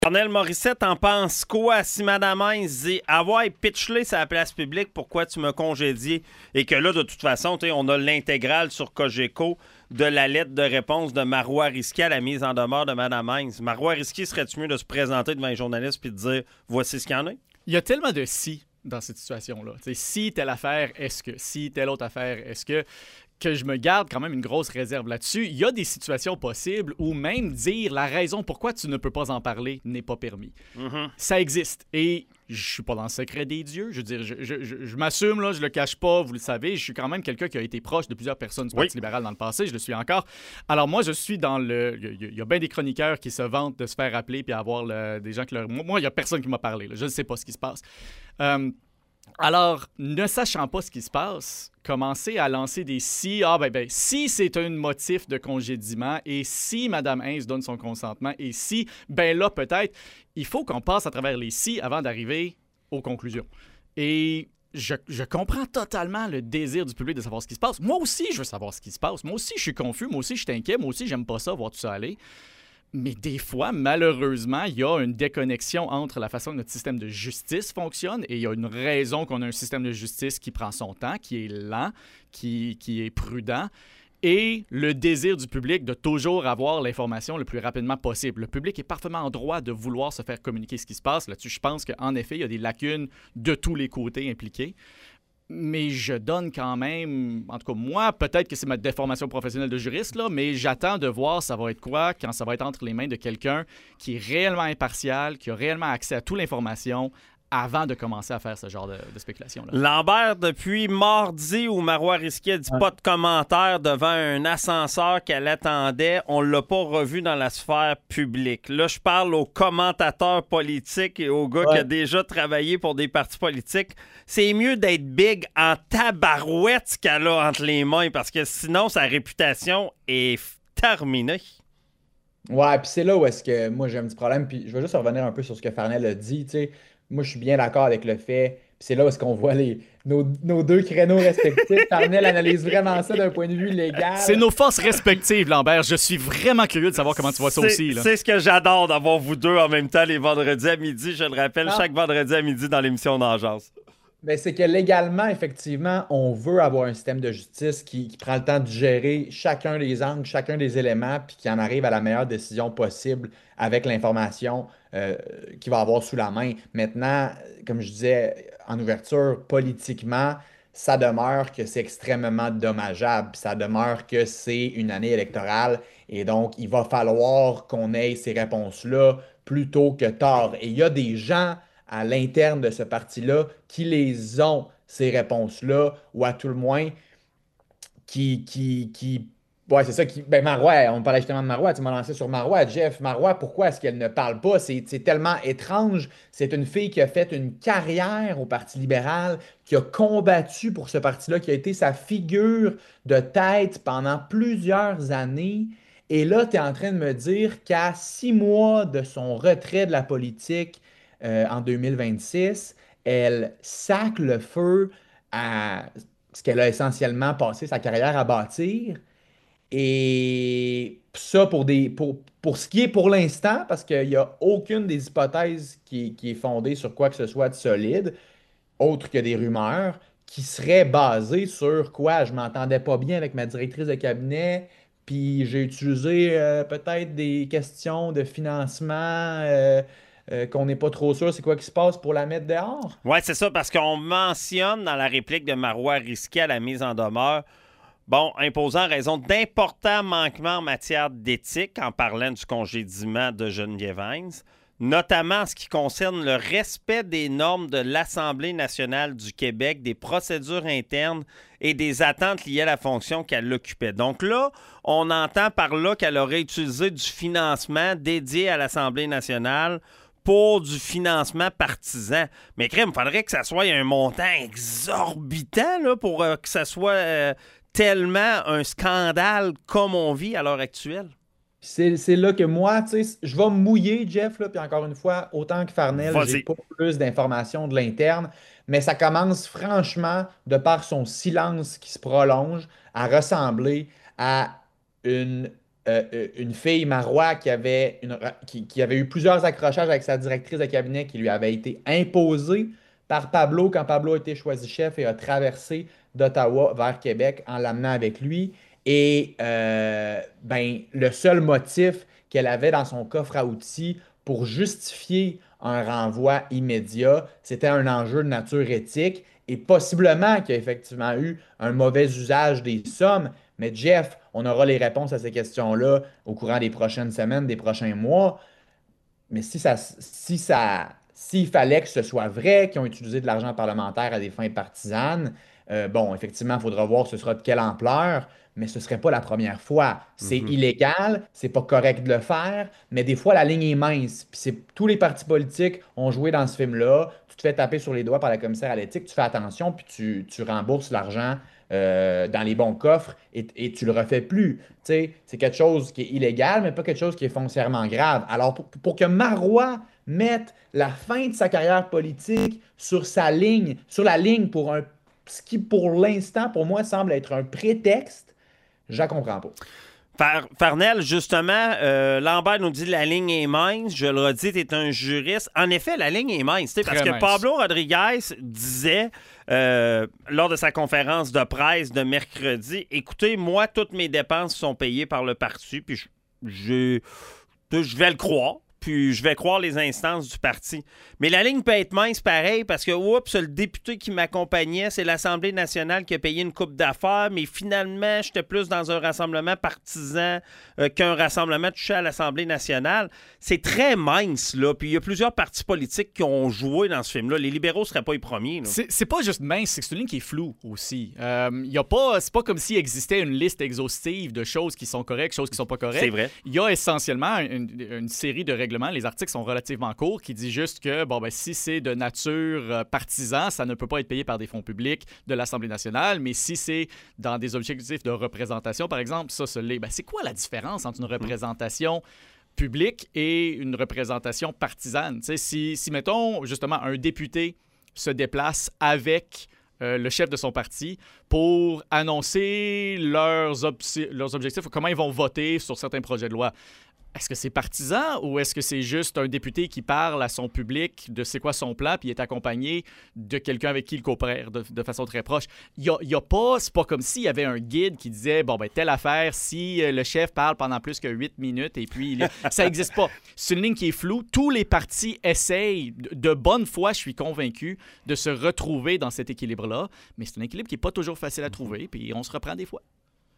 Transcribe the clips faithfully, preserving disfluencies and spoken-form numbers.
Cornel Morissette, en pense quoi si Mme Heinz dit « Avoir pitchlé sa place publique, pourquoi tu m'as congédié? » Et que là, de toute façon, on a l'intégrale sur Cogeco de la lettre de réponse de Marois Risky à la mise en demeure de Mme Heinz. Marois Risky, serait-tu mieux de se présenter devant les journalistes et de dire « Voici ce qu'il y en a? » Il y a tellement de « si » dans cette situation-là. T'sais, si telle affaire, est-ce que? Si telle autre affaire, est-ce que? Que je me garde quand même une grosse réserve là-dessus. Il y a des situations possibles où même dire la raison pourquoi tu ne peux pas en parler n'est pas permis. Mm-hmm. Ça existe. Et je suis pas dans le secret des dieux. Je veux dire, je, je, je, je m'assume, là, je le cache pas, vous le savez. Je suis quand même quelqu'un qui a été proche de plusieurs personnes du Parti oui. libéral dans le passé. Je le suis encore. Alors moi, je suis dans le... Il y, y a bien des chroniqueurs qui se vantent de se faire appeler puis avoir le... des gens qui leur... Moi, il y a personne qui m'a parlé. Là. Je ne sais pas ce qui se passe. Euh... Alors, ne sachant pas ce qui se passe, commencer à lancer des si, ah ben, ben si c'est un motif de congédiement et si Mme Heinz donne son consentement et si, ben là peut-être, il faut qu'on passe à travers les si avant d'arriver aux conclusions. Et je, je comprends totalement le désir du public de savoir ce qui se passe. Moi aussi, je veux savoir ce qui se passe. Moi aussi, je suis confus. Moi aussi, je suis inquiet. Moi aussi, j'aime pas ça, voir tout ça aller. Mais des fois, malheureusement, il y a une déconnexion entre la façon que notre système de justice fonctionne et il y a une raison qu'on a un système de justice qui prend son temps, qui est lent, qui, qui est prudent, et le désir du public de toujours avoir l'information le plus rapidement possible. Le public est parfaitement en droit de vouloir se faire communiquer ce qui se passe. Là-dessus, je pense qu'en effet, il y a des lacunes de tous les côtés impliqués. Mais je donne quand même, en tout cas moi, peut-être que c'est ma déformation professionnelle de juriste, là, mais j'attends de voir ça va être quoi quand ça va être entre les mains de quelqu'un qui est réellement impartial, qui a réellement accès à toute l'information avant de commencer à faire ce genre de, de spéculation-là. Lambert, depuis mardi où Marois Risky a dit ouais. pas de commentaire devant un ascenseur qu'elle attendait, on l'a pas revu dans la sphère publique. Là, je parle aux commentateurs politiques et aux gars ouais. qui ont déjà travaillé pour des partis politiques. C'est mieux d'être big en tabarouette ce qu'elle a entre les mains parce que sinon, sa réputation est terminée. Ouais, puis c'est là où est-ce que moi j'ai un petit problème. Puis je veux juste revenir un peu sur ce que Farnell a dit, tu sais. Moi, je suis bien d'accord avec le fait. Puis c'est là où est-ce qu'on voit les, nos, nos deux créneaux respectifs. Farnell analyse vraiment ça d'un point de vue légal. C'est nos forces respectives, Lambert. Je suis vraiment curieux de savoir comment tu vois ça c'est, aussi. Là. C'est ce que j'adore d'avoir vous deux en même temps les vendredis à midi. Je le rappelle, non. chaque vendredi à midi dans l'émission d'Engeance. Mais c'est que légalement, effectivement, on veut avoir un système de justice qui, qui prend le temps de gérer chacun des angles, chacun des éléments, puis qui en arrive à la meilleure décision possible avec l'information euh, qu'il va avoir sous la main. Maintenant, comme je disais en ouverture, politiquement, ça demeure que c'est extrêmement dommageable. Ça demeure que c'est une année électorale. Et donc, il va falloir qu'on ait ces réponses-là plus tôt que tard. Et il y a des gens à l'interne de ce parti-là qui les ont, ces réponses-là, ou à tout le moins, qui... qui, qui ouais, c'est ça. Qui, ben Marois, on parlait justement de Marois, tu m'as lancé sur Marois. Jeff, Marois, pourquoi est-ce qu'elle ne parle pas? C'est, c'est tellement étrange. C'est une fille qui a fait une carrière au Parti libéral, qui a combattu pour ce parti-là, qui a été sa figure de tête pendant plusieurs années. Et là, tu es en train de me dire qu'à six mois de son retrait de la politique, Euh, en deux mille vingt-six, elle sac le feu à ce qu'elle a essentiellement passé sa carrière à bâtir. Et ça, pour, des, pour, pour ce qui est pour l'instant, parce qu'il n'y a aucune des hypothèses qui, qui est fondée sur quoi que ce soit de solide, autre que des rumeurs, qui seraient basées sur quoi? Je m'entendais pas bien avec ma directrice de cabinet, puis j'ai utilisé euh, peut-être des questions de financement... Euh, Euh, qu'on n'est pas trop sûr c'est quoi qui se passe pour la mettre dehors. Oui, c'est ça, parce qu'on mentionne dans la réplique de Marois Risky à la mise en demeure, bon, imposant en raison d'importants manquements en matière d'éthique en parlant du congédiement de Geneviève Heinz, notamment en ce qui concerne le respect des normes de l'Assemblée nationale du Québec, des procédures internes et des attentes liées à la fonction qu'elle occupait. Donc là, on entend par là qu'elle aurait utilisé du financement dédié à l'Assemblée nationale pour du financement partisan. Mais crème, il faudrait que ça soit un montant exorbitant là, pour euh, que ça soit euh, tellement un scandale comme on vit à l'heure actuelle. C'est, c'est là que moi, tu sais, je vais me mouiller, Jeff, là, puis encore une fois, autant que Farnell, Vas-y. j'ai pas plus d'informations de l'interne, mais ça commence franchement, de par son silence qui se prolonge, à ressembler à une euh, une fille, Marois, qui avait, une, qui, qui avait eu plusieurs accrochages avec sa directrice de cabinet qui lui avait été imposée par Pablo quand Pablo a été choisi chef et a traversé d'Ottawa vers Québec en l'amenant avec lui. Et euh, ben, le seul motif qu'elle avait dans son coffre à outils pour justifier un renvoi immédiat, c'était un enjeu de nature éthique et possiblement qu'il y a effectivement eu un mauvais usage des sommes. Mais Jeff, on aura les réponses à ces questions-là au courant des prochaines semaines, des prochains mois. Mais si ça, si ça, s'il fallait que ce soit vrai qu'ils ont utilisé de l'argent parlementaire à des fins partisanes, euh, bon, effectivement, il faudra voir ce sera de quelle ampleur, mais ce ne serait pas la première fois. C'est Mhm. illégal, c'est pas correct de le faire, mais des fois, la ligne est mince. Puis c'est, tous les partis politiques ont joué dans ce film-là. Tu te fais taper sur les doigts par la commissaire à l'éthique, tu fais attention, puis tu, tu rembourses l'argent euh, dans les bons coffres et, et tu le refais plus. Tu sais, c'est quelque chose qui est illégal, mais pas quelque chose qui est foncièrement grave. Alors, pour, pour que Marois mette la fin de sa carrière politique sur sa ligne, sur la ligne pour un, ce qui, pour l'instant, pour moi, semble être un prétexte, je ne comprends pas. Far- Farnell, justement, euh, Lambert nous dit la ligne est mince. Je le redis, tu es un juriste. En effet, la ligne est mince. tu sais, Parce Très que mince. Pablo Rodriguez disait euh, lors de sa conférence de presse de mercredi, écoutez, moi, toutes mes dépenses sont payées par le parti, puis je, je, je vais le croire. Puis je vais croire les instances du parti. Mais la ligne peut être mince pareil parce que, oups, le député qui m'accompagnait, c'est l'Assemblée nationale qui a payé une coupe d'affaires, mais finalement, j'étais plus dans un rassemblement partisan euh, qu'un rassemblement touché à l'Assemblée nationale. C'est très mince, là. Puis il y a plusieurs partis politiques qui ont joué dans ce film-là. Les libéraux ne seraient pas les premiers. Là. C'est c'est pas juste mince, c'est que c'est une ligne qui est floue aussi. Euh, y a pas, c'est pas comme s'il existait une liste exhaustive de choses qui sont correctes, choses qui sont pas correctes. C'est vrai. Il y a essentiellement une, une série de règlements. Les articles sont relativement courts qui dit juste que bon, ben, si c'est de nature euh, partisan, ça ne peut pas être payé par des fonds publics de l'Assemblée nationale, mais si c'est dans des objectifs de représentation, par exemple, ça, ça l'est. Ben, c'est quoi la différence entre une représentation publique et une représentation partisane? Tu sais, si, si, mettons, justement, un député se déplace avec euh, le chef de son parti pour annoncer leurs, obs- leurs objectifs ou comment ils vont voter sur certains projets de loi. Est-ce que c'est partisan ou est-ce que c'est juste un député qui parle à son public de c'est quoi son plan puis il est accompagné de quelqu'un avec qui il coopère de, de façon très proche? Il y a, il y a pas, c'est pas comme s'il y avait un guide qui disait bon ben telle affaire si euh, le chef parle pendant plus que huit minutes et puis il est... ça existe pas. C'est une ligne qui est floue. Tous les partis essayent de, de bonne foi, je suis convaincu, de se retrouver dans cet équilibre-là, mais c'est un équilibre qui est pas toujours facile à trouver puis on se reprend des fois.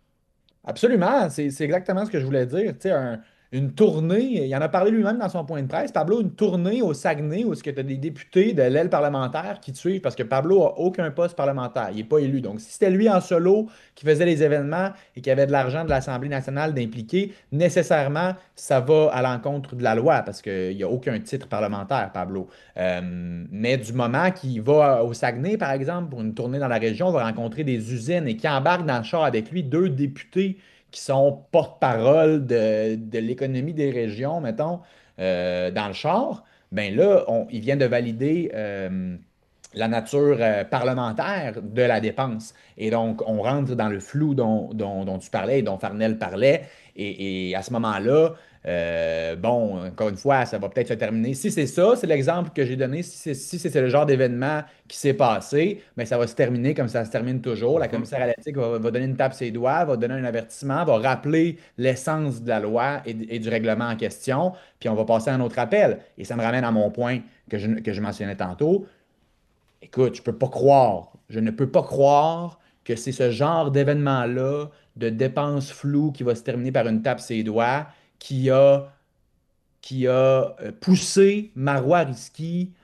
Absolument, c'est c'est exactement ce que je voulais dire. Tu sais, un- une tournée, il en a parlé lui-même dans son point de presse, Pablo, une tournée au Saguenay où tu as des députés de l'aile parlementaire qui te suivent parce que Pablo a aucun poste parlementaire, il n'est pas élu. Donc, si c'était lui en solo qui faisait les événements et qui avait de l'argent de l'Assemblée nationale d'impliquer, nécessairement, ça va à l'encontre de la loi parce qu'il n'y a aucun titre parlementaire, Pablo. Euh, mais du moment qu'il va au Saguenay, par exemple, pour une tournée dans la région, va rencontrer des usines et qui embarque dans le char avec lui deux députés qui sont porte-parole de, de l'économie des régions, mettons, euh, dans le char, ben là, on, ils viennent de valider euh, la nature euh, parlementaire de la dépense. Et donc, on rentre dans le flou dont, dont- dont tu parlais et dont Farnell parlait. Et, et à ce moment-là, euh, bon, encore une fois, ça va peut-être se terminer. Si c'est ça, c'est l'exemple que j'ai donné. Si c'est si c'est le genre d'événement qui s'est passé, bien, ça va se terminer comme ça se termine toujours. La Mhm. commissaire à l'éthique va, va donner une tape sur les doigts, va donner un avertissement, va rappeler l'essence de la loi et, et du règlement en question, puis on va passer à un autre appel. Et ça me ramène à mon point que je, que je mentionnais tantôt. Écoute, je peux pas croire, je ne peux pas croire que c'est ce genre d'événement-là, de dépenses floues qui va se terminer par une tape sur les doigts, qui a, qui a euh, poussé Marois Risky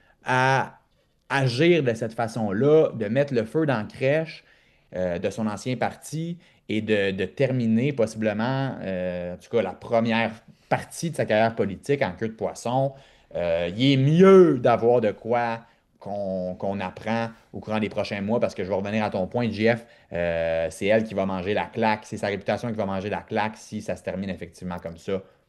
à agir de cette façon-là, de mettre le feu dans la crèche euh, de son ancien parti et de, de terminer possiblement, euh, en tout cas, la première partie de sa carrière politique en queue de poisson. Euh, il est mieux d'avoir de quoi qu'on qu'on apprend au courant des prochains mois, parce que je vais revenir à ton point, J F, euh, c'est elle qui va manger la claque, c'est sa réputation qui va manger la claque si ça se termine effectivement comme ça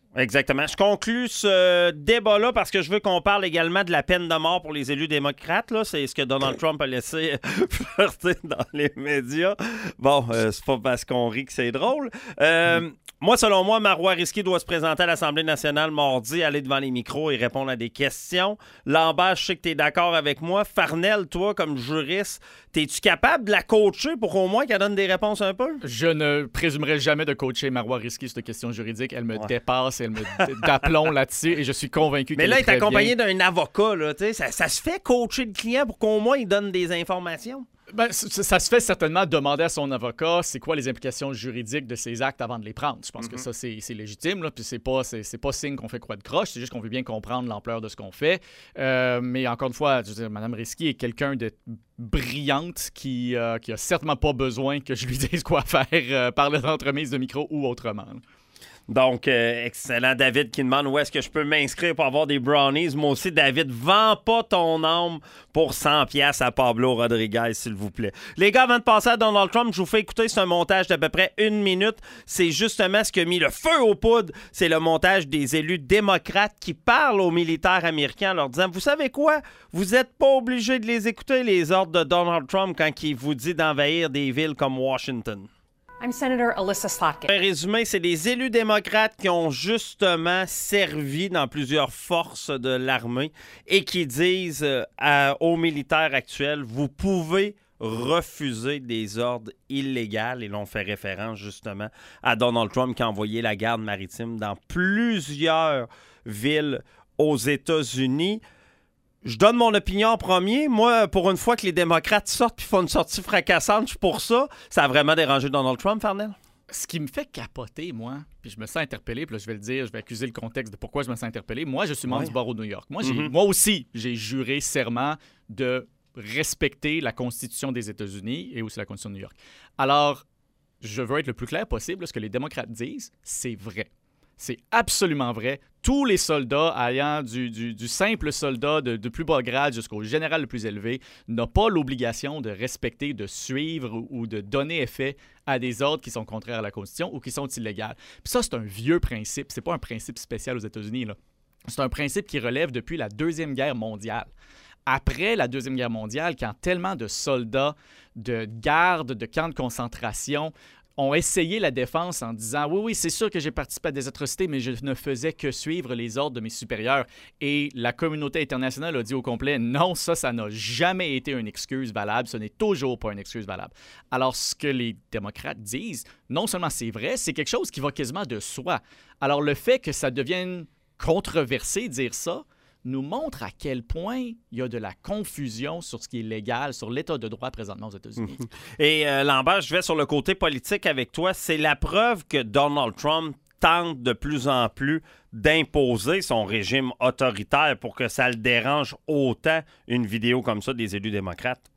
Exactement. Je conclus ce débat-là parce que je veux qu'on parle également de la peine de mort pour les élus démocrates. Là. C'est ce que Donald Trump a laissé flirter dans les médias. Bon, euh, c'est pas parce qu'on rit que c'est drôle. Euh, mm. Moi, selon moi, Marois Risky doit se présenter à l'Assemblée nationale mardi, aller devant les micros et répondre à des questions. Lambert, je sais que tu es d'accord avec moi. Farnell, toi, comme juriste, es-tu capable de la coacher pour au moins qu'elle donne des réponses un peu? Je ne présumerai jamais de coacher Marois Risky sur cette question juridique. Elle me ouais. dépasse, elle me d'aplomb là-dessus et je suis convaincu Mais qu'elle là, est il est accompagné bien. d'un avocat. Là, ça, ça se fait coacher le client pour qu'au moins il donne des informations? Ben, ça, ça se fait certainement demander à son avocat c'est quoi les implications juridiques de ses actes avant de les prendre. Je pense mm-hmm. que ça, c'est, c'est légitime. Là, puis c'est pas, c'est, c'est pas signe qu'on fait croix de croche. C'est juste qu'on veut bien comprendre l'ampleur de ce qu'on fait. Euh, mais encore une fois, je veux dire, Mme Risky est quelqu'un de brillante qui, euh, qui a certainement pas besoin que je lui dise quoi faire euh, par l'entremise de micro ou autrement. Là. Donc, euh, excellent. David qui demande où est-ce que je peux m'inscrire pour avoir des brownies. Moi aussi, David, vends pas ton âme pour cent piastres à Pablo Rodriguez, s'il vous plaît. Les gars, avant de passer à Donald Trump, je vous fais écouter ce montage d'à peu près une minute. C'est justement ce qui a mis le feu aux poudres. C'est le montage des élus démocrates qui parlent aux militaires américains en leur disant « Vous savez quoi? Vous n'êtes pas obligés de les écouter, les ordres de Donald Trump, quand il vous dit d'envahir des villes comme Washington. » I'm Senator Alyssa Slotkin. En résumé, c'est des élus démocrates qui ont justement servi dans plusieurs forces de l'armée et qui disent euh, à, aux militaires actuels, vous pouvez refuser des ordres illégaux. Et l'on fait référence justement à Donald Trump qui a envoyé la garde maritime dans plusieurs villes aux États-Unis. Je donne mon opinion en premier. Moi, pour une fois que les démocrates sortent et font une sortie fracassante, je suis pour ça. Ça a vraiment dérangé Donald Trump, Farnell? Ce qui me fait capoter, moi, puis je me sens interpellé, puis là, je vais le dire, je vais accuser le contexte de pourquoi je me sens interpellé. Moi, je suis membre ouais. du barreau de New York. Moi, j'ai, mm-hmm. moi aussi, j'ai juré serment de respecter la Constitution des États-Unis et aussi la Constitution de New York. Alors, je veux être le plus clair possible. Ce que les démocrates disent, c'est vrai. C'est absolument vrai. Tous les soldats, allant du, du, du simple soldat de, de plus bas grade jusqu'au général le plus élevé, n'ont pas l'obligation de respecter, de suivre ou, ou de donner effet à des ordres qui sont contraires à la Constitution ou qui sont illégaux. Puis ça, c'est un vieux principe. C'est pas un principe spécial aux États-Unis, là. C'est un principe qui relève depuis la Deuxième Guerre mondiale. Après la Deuxième Guerre mondiale, quand tellement de soldats, de gardes, de camps de concentration ont essayé la défense en disant « Oui, oui, c'est sûr que j'ai participé à des atrocités, mais je ne faisais que suivre les ordres de mes supérieurs. » Et la communauté internationale a dit au complet « Non, ça, ça n'a jamais été une excuse valable. Ce n'est toujours pas une excuse valable. » Alors, ce que les démocrates disent, non seulement c'est vrai, c'est quelque chose qui va quasiment de soi. Alors, le fait que ça devienne controversé de dire ça, nous montre à quel point il y a de la confusion sur ce qui est légal, sur l'état de droit présentement aux États-Unis. Et euh, Lambert, je vais sur le côté politique avec toi. C'est la preuve que Donald Trump tente de plus en plus d'imposer son régime autoritaire pour que ça le dérange autant une vidéo comme ça des élus démocrates.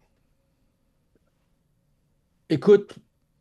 Écoute,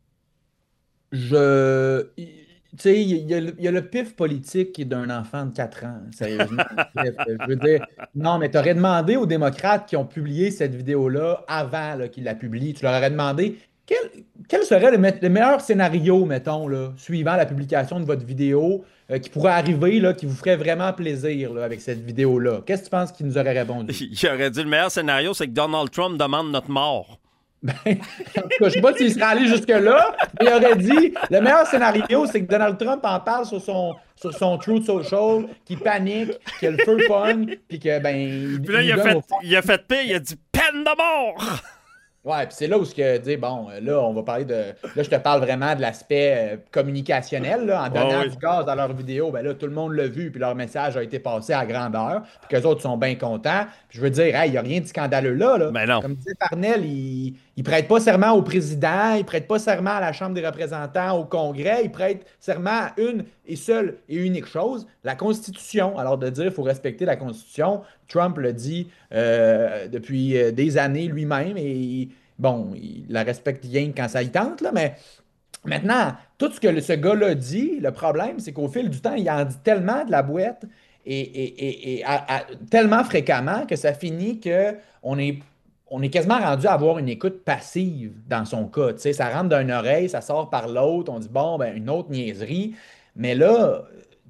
je... Tu sais, il y, y a le pif politique d'un enfant de quatre ans, sérieusement. Je veux dire, non, mais tu aurais demandé aux démocrates qui ont publié cette vidéo-là avant là, qu'ils la publient, tu leur aurais demandé quel, quel serait le, me- le meilleur scénario, mettons, là, suivant la publication de votre vidéo, euh, qui pourrait arriver, là, qui vous ferait vraiment plaisir là, avec cette vidéo-là. Qu'est-ce que tu penses qu'il nous aurait répondu? Il aurait dit le meilleur scénario, c'est que Donald Trump demande notre mort. Ben, en tout cas, je sais pas s'il serait allé jusque-là, mais il aurait dit le meilleur scénario, c'est que Donald Trump en parle sur son, sur son Truth Social, qu'il panique, que le feu pogne, puis que, ben. Il, puis là, il, il, a fait, il a fait pire, il a dit peine de mort! Ouais, puis c'est là où ce que dit, bon, là, on va parler de. Là, je te parle vraiment de l'aspect euh, communicationnel, là, en donnant oh, oui. du gaz dans leur vidéo. Ben là, tout le monde l'a vu, puis leur message a été passé à grandeur, puis qu'eux autres sont bien contents. Puis je veux dire, hey, il n'y a rien de scandaleux là. là. Ben non. Comme disait Farnell, il ne prête pas serment au président, il ne prête pas serment à la Chambre des représentants, au Congrès, il prête serment à une et seule et unique chose, la Constitution. Alors de dire qu'il faut respecter la Constitution, Trump le dit euh, depuis des années lui-même, et bon, il la respecte bien quand ça y tente, là, mais maintenant, tout ce que ce gars-là dit, le problème, c'est qu'au fil du temps, il en dit tellement de la boîte et, et, et, et à, à, tellement fréquemment que ça finit qu'on est, on est quasiment rendu à avoir une écoute passive dans son cas. Tu sais, ça rentre d'une oreille, ça sort par l'autre, on dit bon, ben une autre niaiserie. Mais là, tu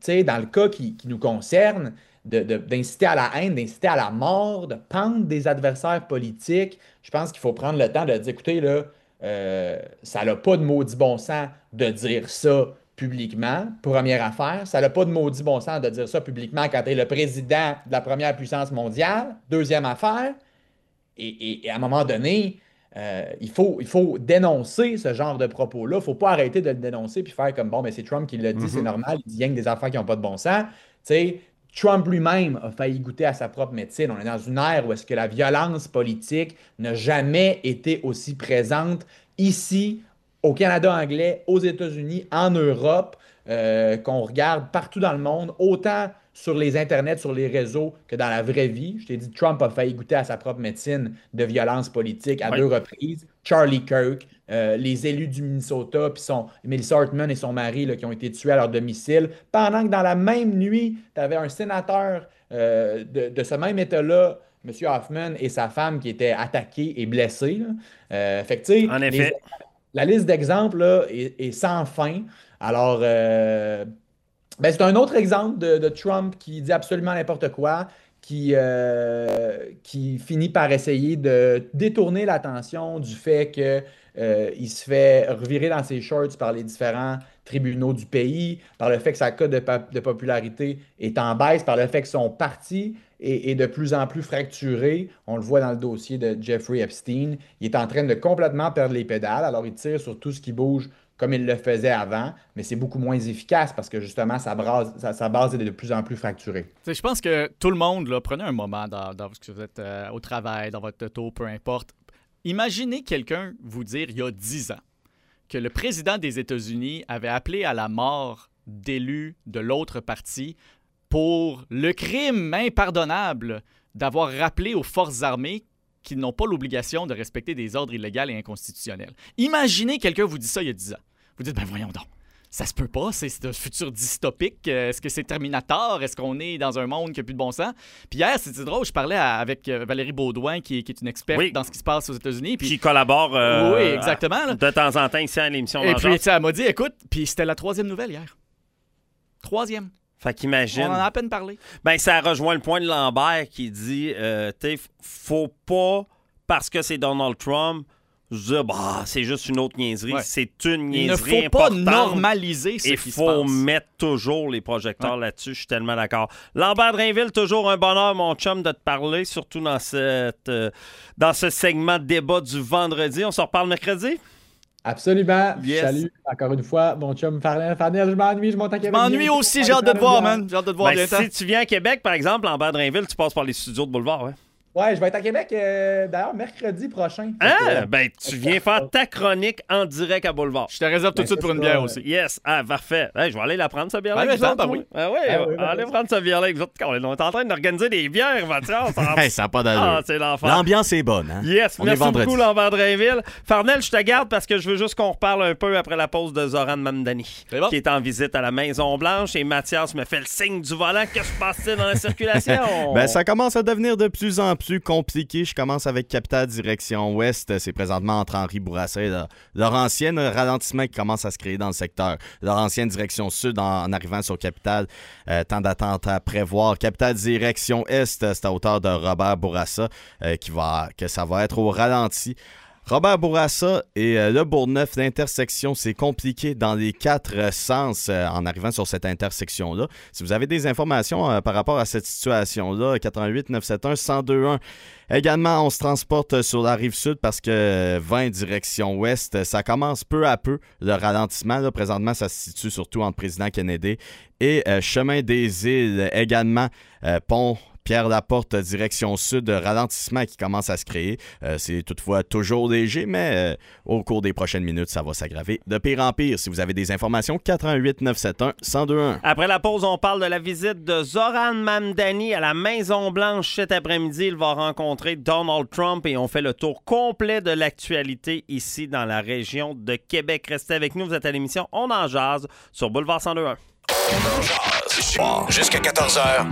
sais, dans le cas qui, qui nous concerne, de, de, d'inciter à la haine, d'inciter à la mort, de pendre des adversaires politiques, je pense qu'il faut prendre le temps de dire, écoutez, là, euh, ça n'a pas de maudit bon sens de dire ça publiquement, première affaire. Ça n'a pas de maudit bon sens de dire ça publiquement quand tu es le président de la première puissance mondiale. Deuxième affaire, et, et, et à un moment donné, euh, il faut, il faut dénoncer ce genre de propos-là. Il ne faut pas arrêter de le dénoncer puis faire comme, bon, mais c'est Trump qui l'a dit, mm-hmm. c'est normal, il dit rien que des affaires qui n'ont pas de bon sens. Tu sais, Trump lui-même a failli goûter à sa propre médecine. On est dans une ère où est-ce que la violence politique n'a jamais été aussi présente ici, au Canada anglais, aux États-Unis, en Europe, euh, qu'on regarde partout dans le monde, autant sur les internets, sur les réseaux, que dans la vraie vie. Je t'ai dit, Trump a failli goûter à sa propre médecine de violence politique à oui. deux reprises. Charlie Kirk, euh, les élus du Minnesota, puis son Melissa Hartman et son mari là, qui ont été tués à leur domicile, pendant que dans la même nuit, tu avais un sénateur euh, de, de ce même État-là, M. Hoffman, et sa femme qui étaient attaqués et blessés. Là. Euh, fait que, tu sais, en effet. Les, la liste d'exemples là, est, est sans fin. Alors, euh, ben, c'est un autre exemple de, de Trump qui dit absolument n'importe quoi, qui, euh, qui finit par essayer de détourner l'attention du fait qu'il euh, se fait revirer dans ses shorts par les différents tribunaux du pays, par le fait que sa cote de, de popularité est en baisse, par le fait que son parti est, est de plus en plus fracturé. On le voit dans le dossier de Jeffrey Epstein. Il est en train de complètement perdre les pédales, alors il tire sur tout ce qui bouge comme il le faisait avant, mais c'est beaucoup moins efficace parce que justement, sa base, sa, sa base est de plus en plus fracturée. Je pense que tout le monde, là, prenez un moment dans, dans que vous êtes euh, au travail, dans votre auto, peu importe. Imaginez quelqu'un vous dire il y a dix ans que le président des États-Unis avait appelé à la mort d'élus de l'autre parti pour le crime impardonnable d'avoir rappelé aux forces armées qu'ils n'ont pas l'obligation de respecter des ordres illégaux et inconstitutionnels. Imaginez quelqu'un vous dit ça il y a dix ans. Vous dites, ben voyons donc, ça se peut pas, c'est, c'est un futur dystopique. Est-ce que c'est Terminator? Est-ce qu'on est dans un monde qui n'a plus de bon sens? Puis hier, c'était drôle, je parlais à, avec Valérie Baudouin, qui, qui est une experte oui. dans ce qui se passe aux États-Unis. Puis, qui collabore euh, oui, exactement, là. de temps en temps ici à l'émission Et Vengeance. puis, elle m'a dit, écoute, puis c'était la troisième nouvelle hier. Troisième. Fait qu'imagine. On en a à peine parlé. Ben, ça rejoint le point de Lambert qui dit, euh, tu sais, faut pas, parce que c'est Donald Trump, je dis, bah, c'est juste une autre niaiserie. Ouais. C'est une niaiserie Il ne faut pas normaliser ce qui se passe. Il faut mettre toujours les projecteurs ouais. là-dessus. Je suis tellement d'accord. Lambert Drainville, toujours un bonheur, mon chum, de te parler, surtout dans, cette, euh, dans ce segment de débat du vendredi. On se reparle mercredi? Absolument. Yes. Salut, encore une fois, mon chum Farnell. Farnell, je m'ennuie, je monte à Québec. Je m'ennuie aussi, j'ai hâte de te voir, man. J'ai hâte de te voir ben, bientôt. Si tu viens à Québec, par exemple, en bas de Drainville, tu passes par les studios de Boulevard, ouais. Ouais, je vais être à Québec, euh, d'ailleurs, mercredi prochain. Ah, euh, ben, tu viens faire ta chronique en direct à Boulevard. Je te réserve tout de suite pour une bière aussi. Yes, ah, parfait. Hey, je vais aller la prendre, cette bière-là. Ouais, mais oui. Ah oui, ah, oui allez prendre cette bière-là. On est en train d'organiser des bières, Mathias. Hey, ça n'a pas d'allure. Ah, c'est l'enfer. L'ambiance est bonne, hein? Yes, on merci beaucoup, Lambert Drainville. Farnell, je te garde parce que je veux juste qu'on reparle un peu après la pause de Zoran Mamdani, bon. qui est en visite à la Maison-Blanche. Et Mathias me fait le signe du volant. Qu'est-ce qui se passe-t-il dans la circulation? Ben, ça commence à devenir de plus en plus compliqué. Je commence avec Capitale direction ouest. C'est présentement entre Henri Bourassa et Laurentienne. Un ralentissement qui commence à se créer dans le secteur. Laurentienne direction sud en, en arrivant sur Capitale. Euh, temps d'attente à prévoir. Capitale direction est, c'est à hauteur de Robert Bourassa euh, qui va, que ça va être au ralenti. Robert Bourassa et euh, le Bourgneuf, l'intersection, c'est compliqué dans les quatre sens euh, en arrivant sur cette intersection-là. Si vous avez des informations euh, par rapport à cette situation-là, quatre un huit neuf sept un un zéro deux un. Également, on se transporte sur la rive sud parce que vingt direction ouest, ça commence peu à peu le ralentissement. Là, présentement, ça se situe surtout entre Président Kennedy et euh, Chemin des Îles. Également, euh, pont Pierre-Laporte, direction sud, ralentissement qui commence à se créer. Euh, c'est toutefois toujours léger, mais euh, au cours des prochaines minutes, ça va s'aggraver de pire en pire. Si vous avez des informations, quatre un huit neuf sept un un zéro deux un. Après la pause, on parle de la visite de Zoran Mamdani à la Maison-Blanche cet après-midi. Il va rencontrer Donald Trump et on fait le tour complet de l'actualité ici dans la région de Québec. Restez avec nous, vous êtes à l'émission On en jase sur Boulevard cent deux un. On en jase. Bon, jusqu'à quatorze heures.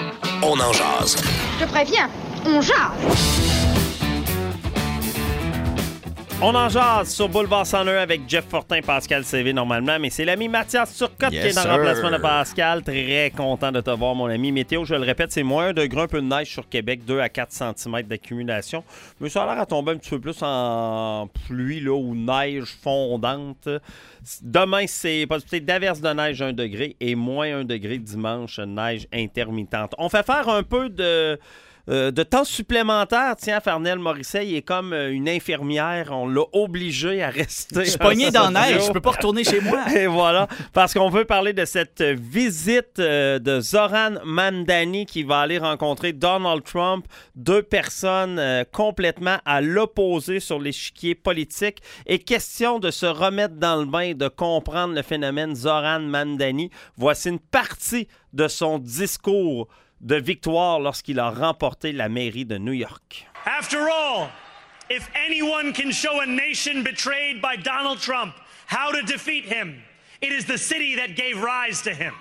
On en jase. Je préviens, on jase. On en jase sur Boulevard cent un avec Jeff Fortin, Pascal C V normalement, mais c'est l'ami Mathias Turcotte Yes, qui est dans sir. le remplacement de Pascal. Très content de te voir, mon ami. Météo, je le répète, c'est moins un degré, un peu de neige sur Québec, deux à quatre centimètres d'accumulation. Mais ça a l'air à tomber un petit peu plus en pluie là, ou neige fondante. Demain, c'est possibilité d'averse de neige un degré et moins un degré dimanche, neige intermittente. On fait faire un peu de... Euh, de temps supplémentaire, tiens, Farnell Morisset, il est comme euh, une infirmière. On l'a obligé à rester. Je suis pogné dans la neige, studio. je peux pas retourner chez moi. Et voilà, parce qu'on veut parler de cette visite euh, de Zoran Mamdani qui va aller rencontrer Donald Trump, deux personnes euh, complètement à l'opposé sur l'échiquier politique. Et question de se remettre dans le bain et de comprendre le phénomène Zoran Mamdani. Voici une partie de son discours de victoire lorsqu'il a remporté la mairie de New York. After all, if anyone can show a nation betrayed by Donald Trump how to defeat him, it is the city that gave rise to him.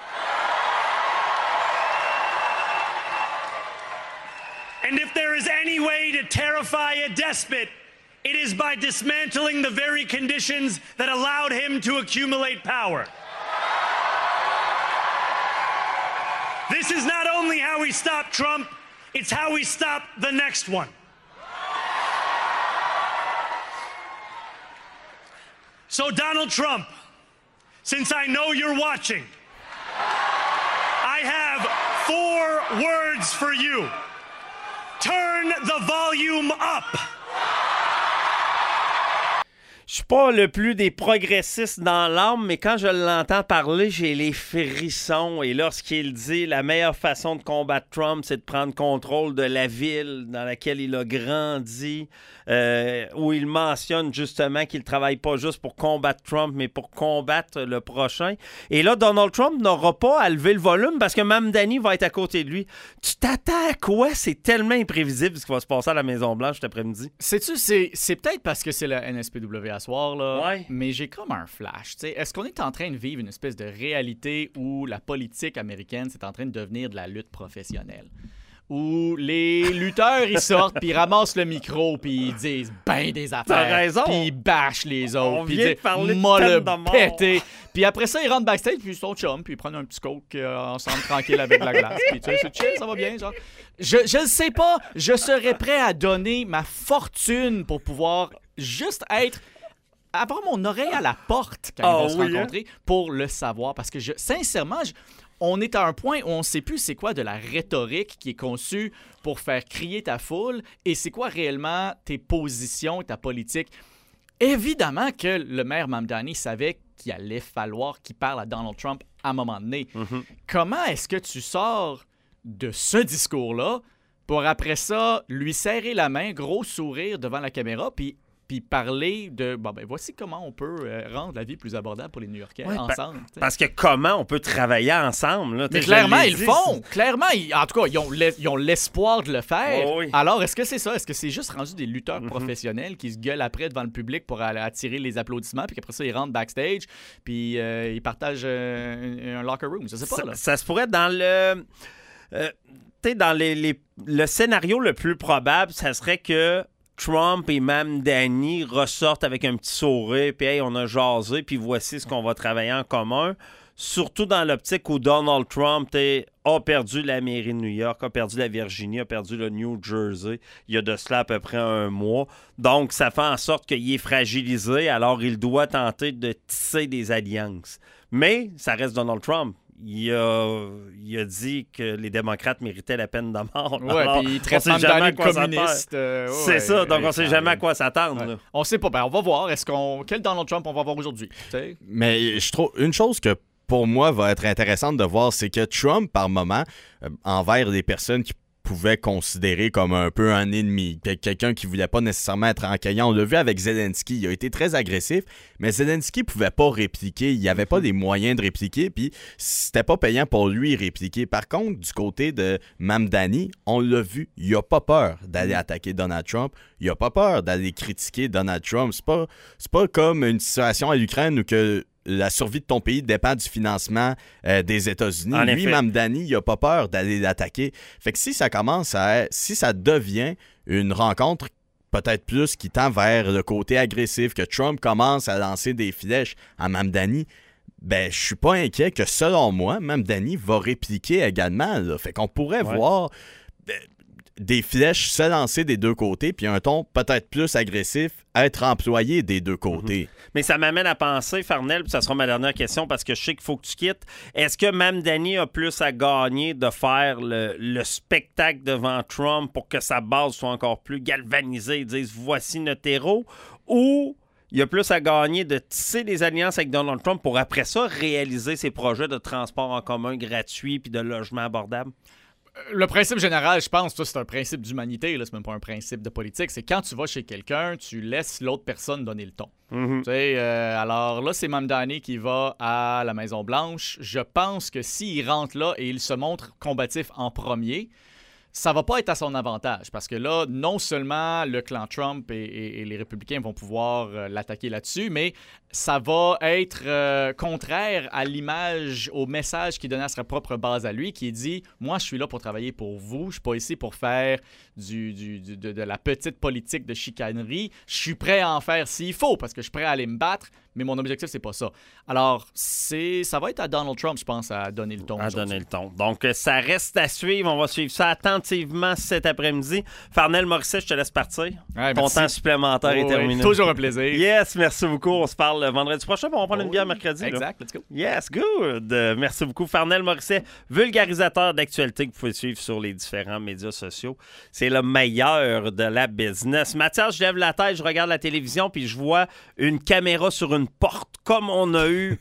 And if there is any way to terrify a despot, it is by dismantling the very conditions that allowed him to accumulate power. This is not only how we stop Trump, it's how we stop the next one. So, Donald Trump, since I know you're watching, I have four words for you. Turn the volume up. Je suis pas le plus des progressistes dans l'âme, mais quand je l'entends parler, j'ai les frissons. Et lorsqu'il dit la meilleure façon de combattre Trump, c'est de prendre contrôle de la ville dans laquelle il a grandi, euh, où il mentionne justement qu'il travaille pas juste pour combattre Trump, mais pour combattre le prochain. Et là, Donald Trump n'aura pas à lever le volume parce que Mamdani va être à côté de lui. Tu t'attends à quoi? C'est tellement imprévisible ce qui va se passer à la Maison-Blanche cet après-midi. Sais-tu, c'est, c'est peut-être parce que c'est la N S P W à soir, là, Ouais. mais j'ai comme un flash. T'sais. Est-ce qu'on est en train de vivre une espèce de réalité où la politique américaine, c'est en train de devenir de la lutte professionnelle? Où les lutteurs, ils sortent, puis ils ramassent le micro, puis ils disent ben des affaires. T'as raison. Puis ils bâchent les autres. On Puis vient ils de disent parler de m'a peine le de mort. pété. Puis après ça, ils rentrent backstage, puis ils sont chum, puis ils prennent un petit coke euh, ensemble, tranquille avec la glace. Puis tu sais, c'est chill, ça va bien, genre. Je, je le sais pas, je serais prêt à donner ma fortune pour pouvoir juste être... avoir mon oreille à la porte quand Oh, ils vont oui, se rencontrer pour le savoir. Parce que, je, sincèrement, je- on est à un point où on ne sait plus c'est quoi de la rhétorique qui est conçue pour faire crier ta foule et c'est quoi réellement tes positions, ta politique. Évidemment que le maire Mamdani savait qu'il allait falloir qu'il parle à Donald Trump à un moment donné. Mm-hmm. Comment est-ce que tu sors de ce discours-là pour après ça lui serrer la main, gros sourire devant la caméra, puis puis parler de, bon ben voici comment on peut euh, rendre la vie plus abordable pour les New-Yorkais Ouais, ensemble. pa- t'sais. Parce que comment on peut travailler ensemble? Là? Mais T'sais, je clairement, l'ai ils dit, le font. Clairement, ils- en tout cas, ils ont, l'es- ils ont l'espoir de le faire. Oh oui. Alors, est-ce que c'est ça? Est-ce que c'est juste rendu des lutteurs Mhm. professionnels qui se gueulent après devant le public pour aller attirer les applaudissements, puis qu'après ça, ils rentrent backstage, puis euh, ils partagent euh, un, un locker room? Je sais pas, Ça, là. ça se pourrait dans le... euh, tu sais, dans les, les- le scénario le plus probable, ça serait que Trump et Mamdani ressortent avec un petit sourire, puis hey, on a jasé, puis voici ce qu'on va travailler en commun. Surtout dans l'optique où Donald Trump t'sais, a perdu la mairie de New York, a perdu la Virginie, a perdu le New Jersey. Il y a de cela à peu près un mois. Donc, ça fait en sorte qu'il est fragilisé, alors il doit tenter de tisser des alliances. Mais ça reste Donald Trump. Il a, il a dit que les démocrates méritaient la peine de mort. Ouais, Alors, puis il on traite sait jamais à Mamdani de quoi s'attendre. communiste. euh, ouais, C'est ça, donc ouais, on sait ça jamais à arrive. quoi s'attendre. Ouais. là. On sait pas. Ben, on va voir. Est-ce qu'on... Quel Donald Trump on va voir aujourd'hui? T'sais? Mais je trouve une chose que pour moi va être intéressante de voir, c'est que Trump, par moment, euh, envers des personnes qui pouvaient considérer comme un peu un ennemi, quel- quelqu'un qui voulait pas nécessairement être encaillant. On l'a vu avec Zelensky, il a été très agressif, mais Zelensky pouvait pas répliquer, il y avait pas des moyens de répliquer, puis c'était pas payant pour lui répliquer. Par contre, du côté de Mamdani, on l'a vu, il a pas peur d'aller attaquer Donald Trump, il a pas peur d'aller critiquer Donald Trump. C'est pas, c'est pas comme une situation à l'Ukraine où que la survie de ton pays dépend du financement euh, des États-Unis. En Lui, effet. Mamdani, il a pas peur d'aller l'attaquer. Fait que si ça commence à... Si ça devient une rencontre peut-être plus qui tend vers le côté agressif, que Trump commence à lancer des flèches à Mamdani, ben je suis pas inquiet que, selon moi, Mamdani va répliquer également. Là. Fait qu'on pourrait ouais. voir euh, des flèches se lancer des deux côtés, puis un ton peut-être plus agressif être employé des deux côtés. Mm-hmm. Mais ça m'amène à penser, Farnell, puis ça sera ma dernière question parce que je sais qu'il faut que tu quittes. Est-ce que Mamdani a plus à gagner de faire le, le spectacle devant Trump pour que sa base soit encore plus galvanisée et dise « voici notre héros » ou il y a plus à gagner de tisser des alliances avec Donald Trump pour après ça réaliser ses projets de transport en commun gratuit puis de logement abordable? Le principe général, je pense, ça, c'est un principe d'humanité, là, c'est même pas un principe de politique. C'est quand tu vas chez quelqu'un, tu laisses l'autre personne donner le ton. Mm-hmm. Tu sais, euh, alors là, c'est Mamdani qui va à la Maison-Blanche. Je pense que s'il rentre là et il se montre combatif en premier, ça va pas être à son avantage parce que là, non seulement le clan Trump et, et, et les républicains vont pouvoir euh, l'attaquer là-dessus, mais ça va être euh, contraire à l'image, au message qu'il donnait à sa propre base à lui, qui est dit « Moi, je suis là pour travailler pour vous, je suis pas ici pour faire du, du, du, de, de la petite politique de chicanerie. Je suis prêt à en faire s'il faut parce que je suis prêt à aller me battre, mais mon objectif, c'est pas ça. » Alors, c'est, ça va être à Donald Trump, je pense, à donner le ton. À donner le ton. Donc, ça reste à suivre. On va suivre ça attentivement cet après-midi. Farnell Morisset, je te laisse partir. Ouais, Ton temps supplémentaire oh, est terminé. Oui, toujours un plaisir. Yes, merci beaucoup. On se parle vendredi prochain. On va prendre oh, une bière mercredi. Exact, là. let's go. Yes, good. Euh, merci beaucoup. Farnell Morisset, vulgarisateur d'actualité que vous pouvez suivre sur les différents médias sociaux. C'est le meilleur de la business. Mathias, je lève la tête, je regarde la télévision puis je vois une caméra sur une porte comme on a eu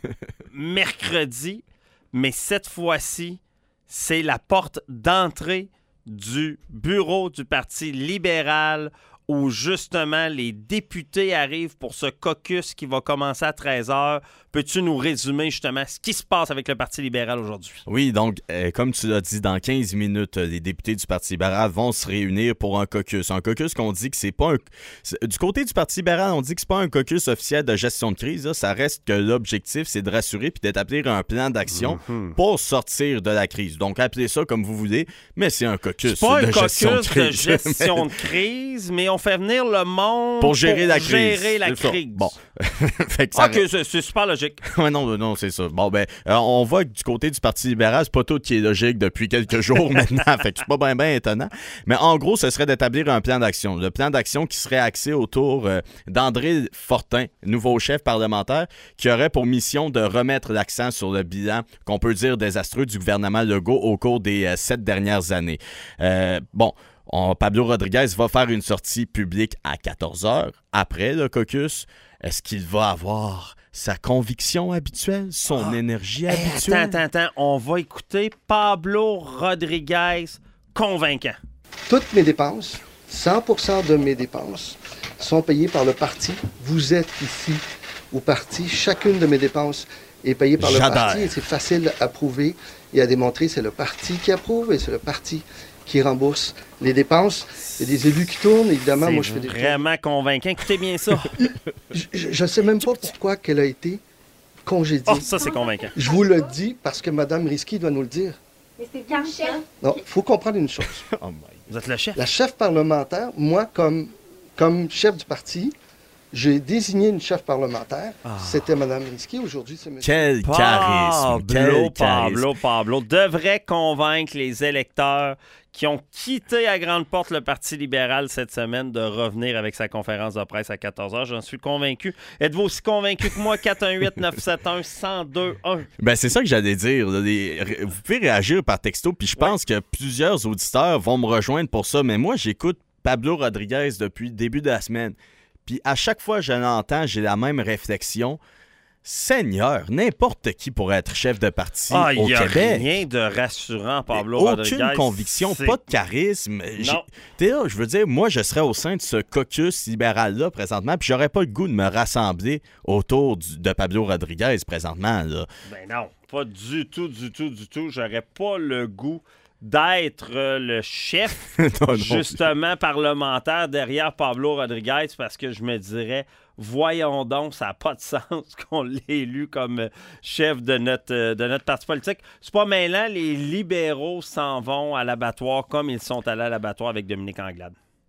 mercredi. Mais cette fois-ci, c'est la porte d'entrée du bureau du Parti libéral où justement les députés arrivent pour ce caucus qui va commencer à treize heures. Peux-tu nous résumer justement ce qui se passe avec le Parti libéral aujourd'hui? Oui, donc, euh, comme tu l'as dit, dans quinze minutes, les députés du Parti libéral vont se réunir pour un caucus. Un caucus qu'on dit que c'est pas un... C'est... Du côté du Parti libéral, on dit que c'est pas un caucus officiel de gestion de crise. Là. Ça reste que l'objectif, c'est de rassurer puis d'établir un plan d'action mm-hmm. pour sortir de la crise. Donc, appelez ça comme vous voulez, mais c'est un caucus c'est pas de un gestion caucus de crise. de gestion de crise, mais on fait venir le monde pour gérer pour la crise. Gérer la c'est crise. Bon. fait que ça OK, c'est, c'est super logique. Ouais, non, non, c'est ça. Bon, ben, euh, on voit que du côté du Parti libéral, c'est pas tout qui est logique depuis quelques jours maintenant. Fait que c'est pas bien, bien étonnant. Mais en gros, ce serait d'établir un plan d'action. Le plan d'action qui serait axé autour euh, d'André Fortin, nouveau chef parlementaire, qui aurait pour mission de remettre l'accent sur le bilan qu'on peut dire désastreux du gouvernement Legault au cours des euh, sept dernières années. Euh, bon. On, Pablo Rodriguez va faire une sortie publique à quatorze heures après le caucus. Est-ce qu'il va avoir sa conviction habituelle, son ah, énergie habituelle? Attends, attends, attends. On va écouter Pablo Rodriguez convaincant. Toutes mes dépenses, cent pour cent de mes dépenses, sont payées par le parti. Vous êtes ici au parti. Chacune de mes dépenses est payée par J'adore. le parti et c'est facile à prouver et à démontrer. C'est le parti qui approuve et c'est le parti qui rembourse les dépenses. Il y a des élus qui tournent, évidemment. C'est moi, je fais des vraiment convaincant. Écoutez bien ça. je ne sais même pas pourquoi qu'elle a été congédiée. Oh, ça, c'est convaincant. Je vous le dis parce que Mme Risky doit nous le dire. Mais c'est le chef. Non, il faut comprendre une chose. Oh Vous êtes le chef. La chef parlementaire, moi, comme, comme chef du parti, j'ai désigné une chef parlementaire. Ah. C'était Mme Risky. Aujourd'hui, c'est M. Quel Pablo, charisme! Quel Pablo, charisme. Pablo devrait convaincre les électeurs qui ont quitté à grande porte le Parti libéral cette semaine de revenir avec sa conférence de presse à quatorze heures. J'en suis convaincu. Êtes-vous aussi convaincu que moi? quatre un huit neuf sept un un zéro deux un. Ben, c'est ça que j'allais dire. Là. Les... Vous pouvez réagir par texto, puis je pense ouais. que plusieurs auditeurs vont me rejoindre pour ça. Mais moi, j'écoute Pablo Rodriguez depuis le début de la semaine. Puis à chaque fois que je l'entends, j'ai la même réflexion. Seigneur, n'importe qui pourrait être chef de parti ah, au y a Québec. Rien de rassurant, Pablo aucune Rodriguez. Aucune conviction, c'est... pas de charisme. Non. Là, je veux dire, moi, je serais au sein de ce caucus libéral-là présentement, puis j'aurais pas le goût de me rassembler autour du, de Pablo Rodriguez présentement. Là. Ben non, pas du tout, du tout, du tout. J'aurais pas le goût d'être euh, le chef, non, non, justement, parlementaire derrière Pablo Rodriguez parce que je me dirais, voyons donc, ça n'a pas de sens qu'on l'ait élu comme chef de notre, euh, de notre parti politique. C'est pas mêlant, les libéraux s'en vont à l'abattoir comme ils sont allés à l'abattoir avec Dominique Anglade.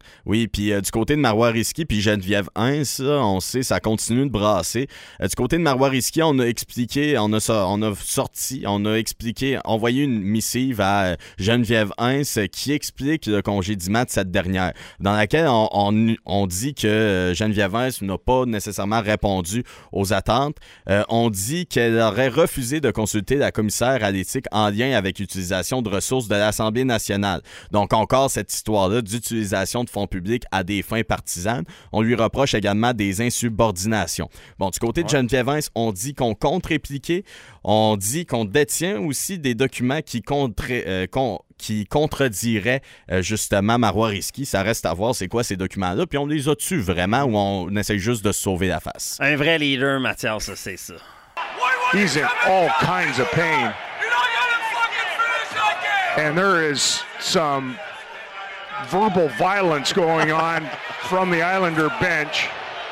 Oui, puis euh, du côté de Marois Risky puis Geneviève Hintz, là, on sait, ça continue de brasser. Euh, du côté de Marois Risky, on a expliqué, on a, on a sorti, on a expliqué, envoyé une missive à Geneviève Hintz qui explique le congédiement de cette dernière, dans laquelle on, on, on dit que Geneviève Hintz n'a pas nécessairement répondu aux attentes. Euh, on dit qu'elle aurait refusé de consulter la commissaire à l'éthique en lien avec l'utilisation de ressources de l'Assemblée nationale. Donc, encore cette histoire-là d'utilisation de fonds publics à des fins partisanes. On lui reproche également des insubordinations. Bon, du côté de Geneviève Hintz, on dit qu'on compte répliquer. On dit qu'on détient aussi des documents qui, contre, euh, con, qui contrediraient euh, justement Marois Risky. Ça reste à voir c'est quoi ces documents-là. Puis on les a-tu vraiment ou on essaie juste de se sauver la face? Un vrai leader, Mathias, ça, c'est ça. He's in all kinds of pain. And there is some verbal violence going on from the Islander bench.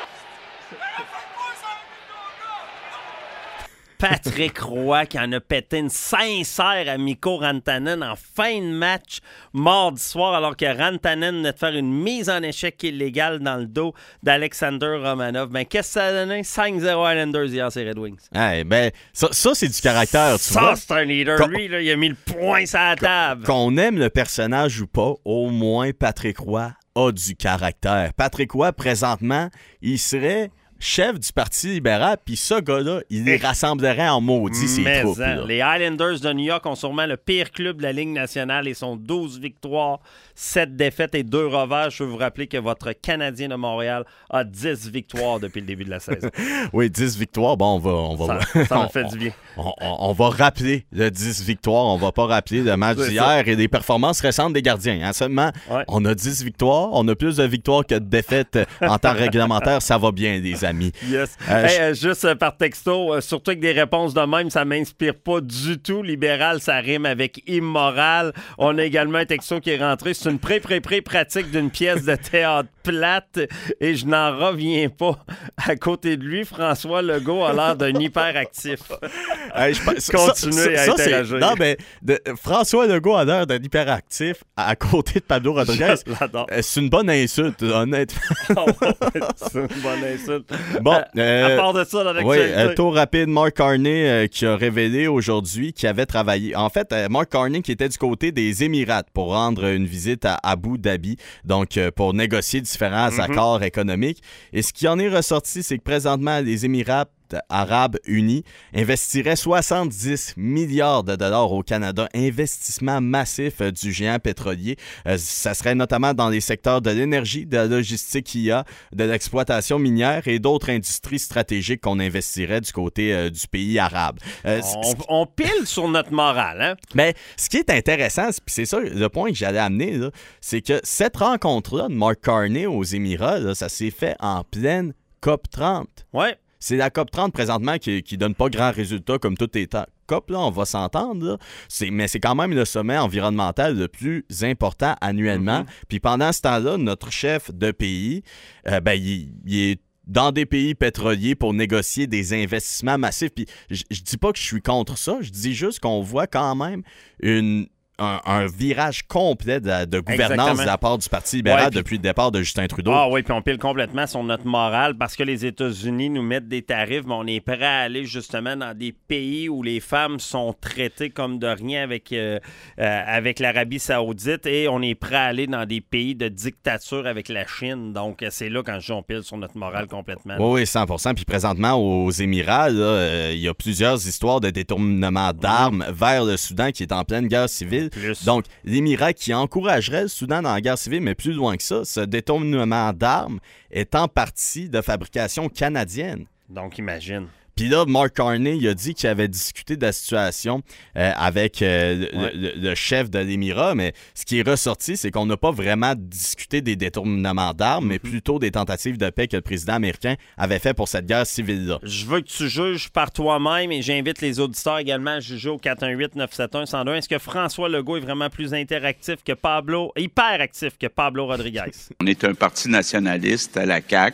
Patrick Roy qui en a pété une sincère à Mikko Rantanen en fin de match mardi soir alors que Rantanen venait de faire une mise en échec illégale dans le dos d'Alexander Romanov. Ben, qu'est-ce que ça a donné? cinq zéro Islanders hier, c'est Red Wings. Hey, ben, ça, ça c'est du caractère, tu ça, vois. Ça, c'est un leader. Qu'on, Lui, là, il a mis le poing sur la table. Qu'on aime le personnage ou pas, au moins Patrick Roy a du caractère. Patrick Roy, présentement, il serait chef du Parti libéral, puis ce gars-là, il les rassemblerait en maudit, ces Mais troupes. Hein, les Islanders de New York ont sûrement le pire club de la Ligue nationale et sont douze victoires, sept défaites et deux revers. Je veux vous rappeler que votre Canadien de Montréal a dix victoires depuis le début de la saison. Oui, dix victoires. Bon, on va... On va ça ça on, me fait du bien. On, on, on va rappeler le dix victoires. On va pas rappeler le match d'hier et les performances récentes des gardiens. Hein. Seulement, ouais. on a dix victoires. On a plus de victoires que de défaites en temps réglementaire. Ça va bien, les amis. Yes. Euh, hey, euh, juste euh, par texto, euh, surtout avec des réponses de même, ça m'inspire pas du tout. Libéral, ça rime avec immoral. On a également un texto qui est rentré. C'est une pré-pré-pré pratique d'une pièce de théâtre plate et je n'en reviens pas. À côté de lui, François Legault a l'air d'un hyperactif. Hey, je pense, Continuez ça, ça, à ça, interagir. Non, mais de, François Legault a l'air d'un hyperactif à, à côté de Pablo Rodriguez. C'est une bonne insulte, honnêtement. Oh, c'est une bonne insulte. Bon, euh, à part de ça, dans l'actualité. Oui, euh, tour rapide, Mark Carney euh, qui a révélé aujourd'hui qu'il avait travaillé. En fait, euh, Mark Carney qui était du côté des Émirats pour rendre une visite à Abu Dhabi, donc euh, pour négocier différents mm-hmm. accords économiques. Et ce qui en est ressorti, c'est que présentement, les Émirats Arabes Unis investirait soixante-dix milliards de dollars au Canada. Investissement massif euh, du géant pétrolier. Euh, ça serait notamment dans les secteurs de l'énergie, de la logistique I A, de l'exploitation minière et d'autres industries stratégiques qu'on investirait du côté euh, du pays arabe. Euh, on, on pile sur notre morale, hein? Mais ce qui est intéressant, c'est ça le point que j'allais amener, là, c'est que cette rencontre-là de Mark Carney aux Émirats, là, ça s'est fait en pleine C O P trente. Ouais. C'est la C O P trente présentement qui, qui donne pas grand résultat comme tout est C O P, là, on va s'entendre. Là. C'est, mais c'est quand même le sommet environnemental le plus important annuellement. Mm-hmm. Puis pendant ce temps-là, notre chef de pays, euh, ben, il, il est dans des pays pétroliers pour négocier des investissements massifs. Puis je, je dis pas que je suis contre ça, je dis juste qu'on voit quand même une... Un, un virage complet de, de gouvernance Exactement. de la part du Parti libéral ouais, puis, depuis le départ de Justin Trudeau. Ah oui, puis on pile complètement sur notre morale parce que les États-Unis nous mettent des tarifs, mais on est prêt à aller justement dans des pays où les femmes sont traitées comme de rien avec, euh, euh, avec l'Arabie Saoudite et on est prêt à aller dans des pays de dictature avec la Chine. Donc, c'est là quand je on pile sur notre morale complètement. Oui, oui, cent pour cent. Puis présentement, aux Émirats, il euh, y a plusieurs histoires de détournement d'armes mmh. vers le Soudan qui est en pleine guerre civile. Plus. Donc, l'Émirat qui encouragerait le Soudan dans la guerre civile, mais plus loin que ça, ce détournement d'armes est en partie de fabrication canadienne. Donc, imagine. Puis là, Mark Carney, il a dit qu'il avait discuté de la situation euh, avec euh, ouais. le, le, le chef de l'Émirat, mais ce qui est ressorti, c'est qu'on n'a pas vraiment discuté des détournements d'armes, mm-hmm. mais plutôt des tentatives de paix que le président américain avait fait pour cette guerre civile-là. Je veux que tu juges par toi-même et j'invite les auditeurs également à juger au quatre un huit neuf sept un un zéro deux. Est-ce que François Legault est vraiment plus interactif que Pablo, hyper actif que Pablo Rodriguez? On est un parti nationaliste à la C A Q.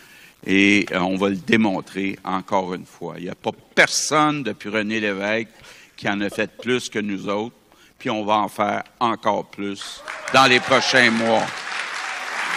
Et euh, on va le démontrer encore une fois. Il n'y a pas personne depuis René Lévesque qui en a fait plus que nous autres, puis on va en faire encore plus dans les prochains mois.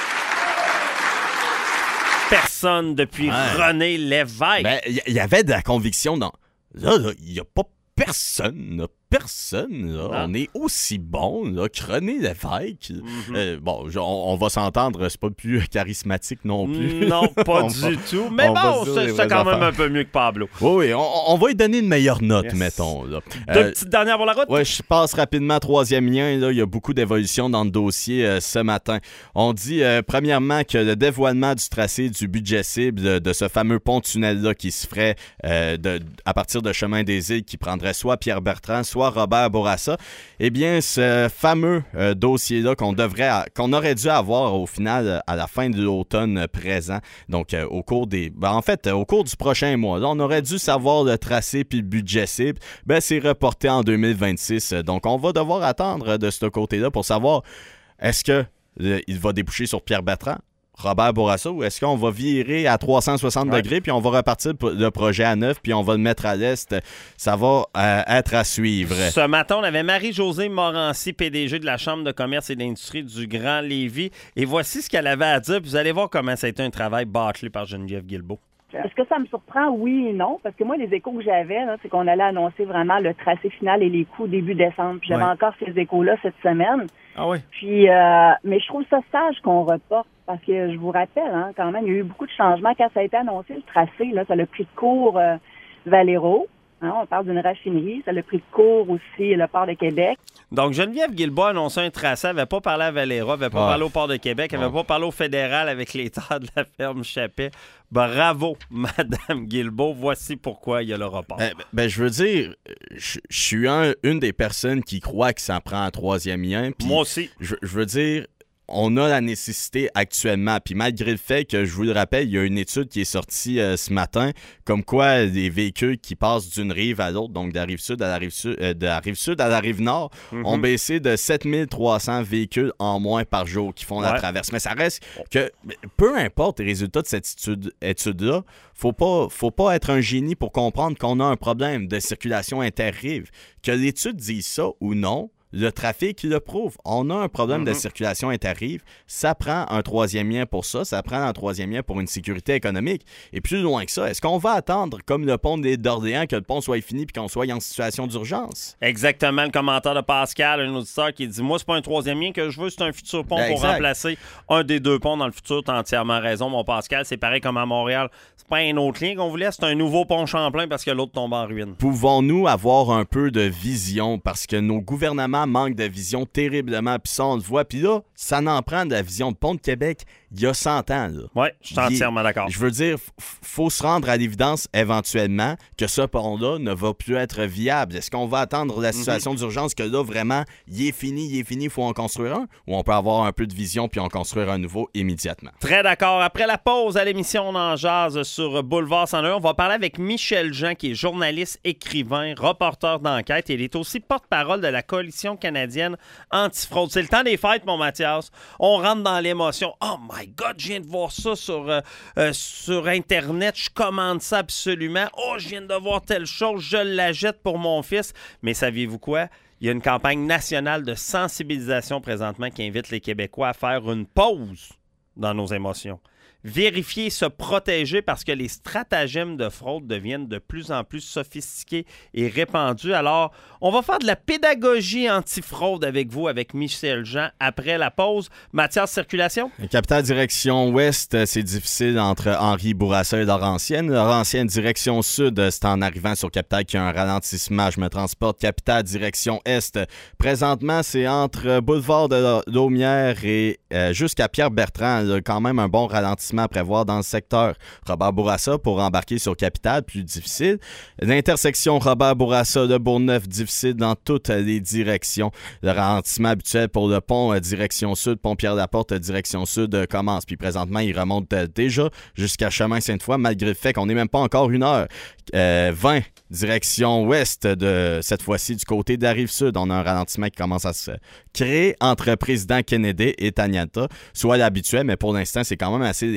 personne depuis Ouais. René Lévesque. Ben, il y, y avait de la conviction dans... Là, là, il n'y a pas personne, là, personne, là. Ah. On est aussi bon, là, que René Lévesque. Mhm. Euh, bon, je- on, on va s'entendre, c'est pas le plus charismatique non plus. Non, pas On du va- tout. Mais on va bon, se dire c'est les c'est vraies quand même affaires. un peu mieux que Pablo. Oui, oui, on, on va lui donner une meilleure note, Yes. mettons. Là. Deux Euh, petites dernières pour la route. Ouais, je passe rapidement troisième lien. Là, il y a beaucoup d'évolutions dans le dossier euh, ce matin. On dit, euh, premièrement, que le dévoilement du tracé du budget cible de, de ce fameux pont-tunnel-là qui se ferait euh, de, à partir de Chemin des Îles, qui prendrait soit Pierre Bertrand, soit Robert Bourassa, eh bien, ce fameux euh, dossier-là qu'on devrait, a- qu'on aurait dû avoir au final euh, à la fin de l'automne présent, donc euh, au cours des, ben, en fait, euh, au cours du prochain mois, là, on aurait dû savoir le tracé puis le budget cible. Ben, c'est reporté en deux mille vingt-six. Donc, on va devoir attendre de ce côté-là pour savoir est-ce que euh, il va déboucher sur Pierre Bertrand, Robert Bourassa, ou est-ce qu'on va virer à trois cent soixante Ouais. degrés puis on va repartir p- le projet à neuf puis on va le mettre à l'est. Ça va euh, être à suivre. Ce matin, on avait Marie-Josée Morancy, P D G de la Chambre de commerce et d'industrie du Grand Lévis. Et voici ce qu'elle avait à dire. Puis vous allez voir comment ça a été un travail bâclé par Geneviève Guilbeault. Est-ce que ça me surprend? Oui et non. Parce que moi, les échos que j'avais, là, c'est qu'on allait annoncer vraiment le tracé final et les coûts début décembre. Puis j'avais Ouais. encore ces échos-là cette semaine. Ah oui? Puis, euh, mais je trouve ça sage qu'on reporte. Parce que je vous rappelle, hein, quand même, il y a eu beaucoup de changements. Quand ça a été annoncé, le tracé, là, ça a pris de court euh, Valero. Hein, on parle d'une raffinerie. Ça a pris de court aussi le port de Québec. Donc, Geneviève Guilbeault a annoncé un tracé. Elle n'avait pas parlé à Valero, elle n'avait pas Ah. parlé au port de Québec, elle n'avait Ah. pas parlé au fédéral avec les terres de la ferme Chappet. Bravo, Madame Guilbeault. Voici pourquoi il y a le report. Euh, ben, ben, je veux dire, je je suis un- une des personnes qui croit que ça prend un troisième lien. puis Moi aussi. Je, je veux dire, on a la nécessité actuellement. Puis malgré le fait que, je vous le rappelle, il y a une étude qui est sortie euh, ce matin, comme quoi les véhicules qui passent d'une rive à l'autre, donc de la rive sud à la rive sud, euh, de la rive sud à la rive nord, Mhm. ont baissé de sept mille trois cents véhicules en moins par jour qui font la Ouais. traverse. Mais ça reste que, peu importe les résultats de cette étude- étude-là, faut pas, faut pas être un génie pour comprendre qu'on a un problème de circulation interrive. Que l'étude dise ça ou non, le trafic le prouve. On a un problème de Mhm. circulation interrive. Ça prend un troisième lien pour ça. Ça prend un troisième lien pour une sécurité économique. Et plus loin que ça, est-ce qu'on va attendre, comme le pont d'Orléans, que le pont soit fini puis qu'on soit en situation d'urgence? Exactement, le commentaire de Pascal, un auditeur qui dit « Moi, c'est pas un troisième lien que je veux, c'est un futur pont Ben, pour exact. remplacer un des deux ponts dans le futur. » T'as entièrement raison, mon Pascal. C'est pareil comme à Montréal. C'est pas un autre lien qu'on voulait, c'est un nouveau pont Champlain parce que l'autre tombe en ruine. Pouvons-nous avoir un peu de vision? Parce que nos gouvernements manquent de vision terriblement. Puis ça, on le voit. Puis là, ça n'en prend de la vision. Le pont de Québec, il y a cent ans. Là. Oui, je suis Il est- entièrement d'accord. Je veux dire, f- faut se rendre à l'évidence éventuellement que ce pont-là ne va plus être viable. Est-ce qu'on va attendre la situation d'urgence que là, vraiment, il est fini, il est fini, il faut en construire un? Ou on peut avoir un peu de vision puis en construire un nouveau immédiatement? Très d'accord. Après la pause à l'émission On en jase sur Boulevard cent un, on va parler avec Michel Jean, qui est journaliste, écrivain, reporter d'enquête. Il est aussi porte-parole de la Coalition canadienne antifraude. C'est le temps des fêtes, mon Mathias. On rentre dans l'émotion. Oh my God, je viens de voir ça sur, euh, euh, sur Internet. Je commande ça absolument. Oh, je viens de voir telle chose. Je la jette pour mon fils. Mais saviez-vous quoi? Il y a une campagne nationale de sensibilisation présentement qui invite les Québécois à faire une pause dans nos émotions. Vérifier, se protéger parce que les stratagèmes de fraude deviennent de plus en plus sophistiqués et répandus. Alors, on va faire de la pédagogie anti-fraude avec vous, avec Michel Jean, après la pause. Mathias, circulation? Capitale direction ouest, euh, c'est difficile entre Henri Bourassa et Laurentienne. Laurentienne direction sud, euh, c'est en arrivant sur Capitale qu'il y a un ralentissement. Je me transporte Capitale direction est. Présentement, c'est entre euh, Boulevard de la- Laumière et euh, jusqu'à Pierre-Bertrand. Là, quand même un bon ralentissement à prévoir dans le secteur. Robert Bourassa pour embarquer sur Capitale, plus difficile. L'intersection Robert Bourassa de Bourgneuf, difficile dans toutes les directions. Le ralentissement habituel pour le pont euh, direction sud, pont Pierre-Laporte euh, direction sud euh, commence. Puis présentement, il remonte euh, déjà jusqu'à Chemin-Sainte-Foy, malgré le fait qu'on n'est même pas encore une heure. Euh, vingt direction ouest, de cette fois-ci du côté de la Rive-Sud. On a un ralentissement qui commence à se créer entre Président Kennedy et Taniata, soit l'habituel, mais pour l'instant, c'est quand même assez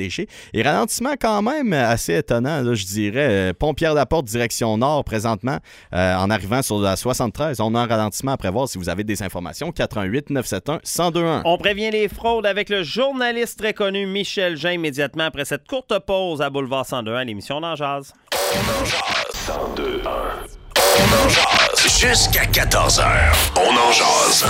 réfléchir. Et ralentissement quand même assez étonnant, là, je dirais. Euh, Pont-Pierre-Laporte, direction nord, présentement, euh, en arrivant sur la soixante-treize. On a un ralentissement à prévoir si vous avez des informations. quatre un huit neuf sept un un zéro deux un. On prévient les fraudes avec le journaliste très connu Michel Jean immédiatement après cette courte pause à Boulevard cent deux un, l'émission d'En Jazz. On en jase. cent deux un. On en jase. Jusqu'à quatorze heures. On en jase.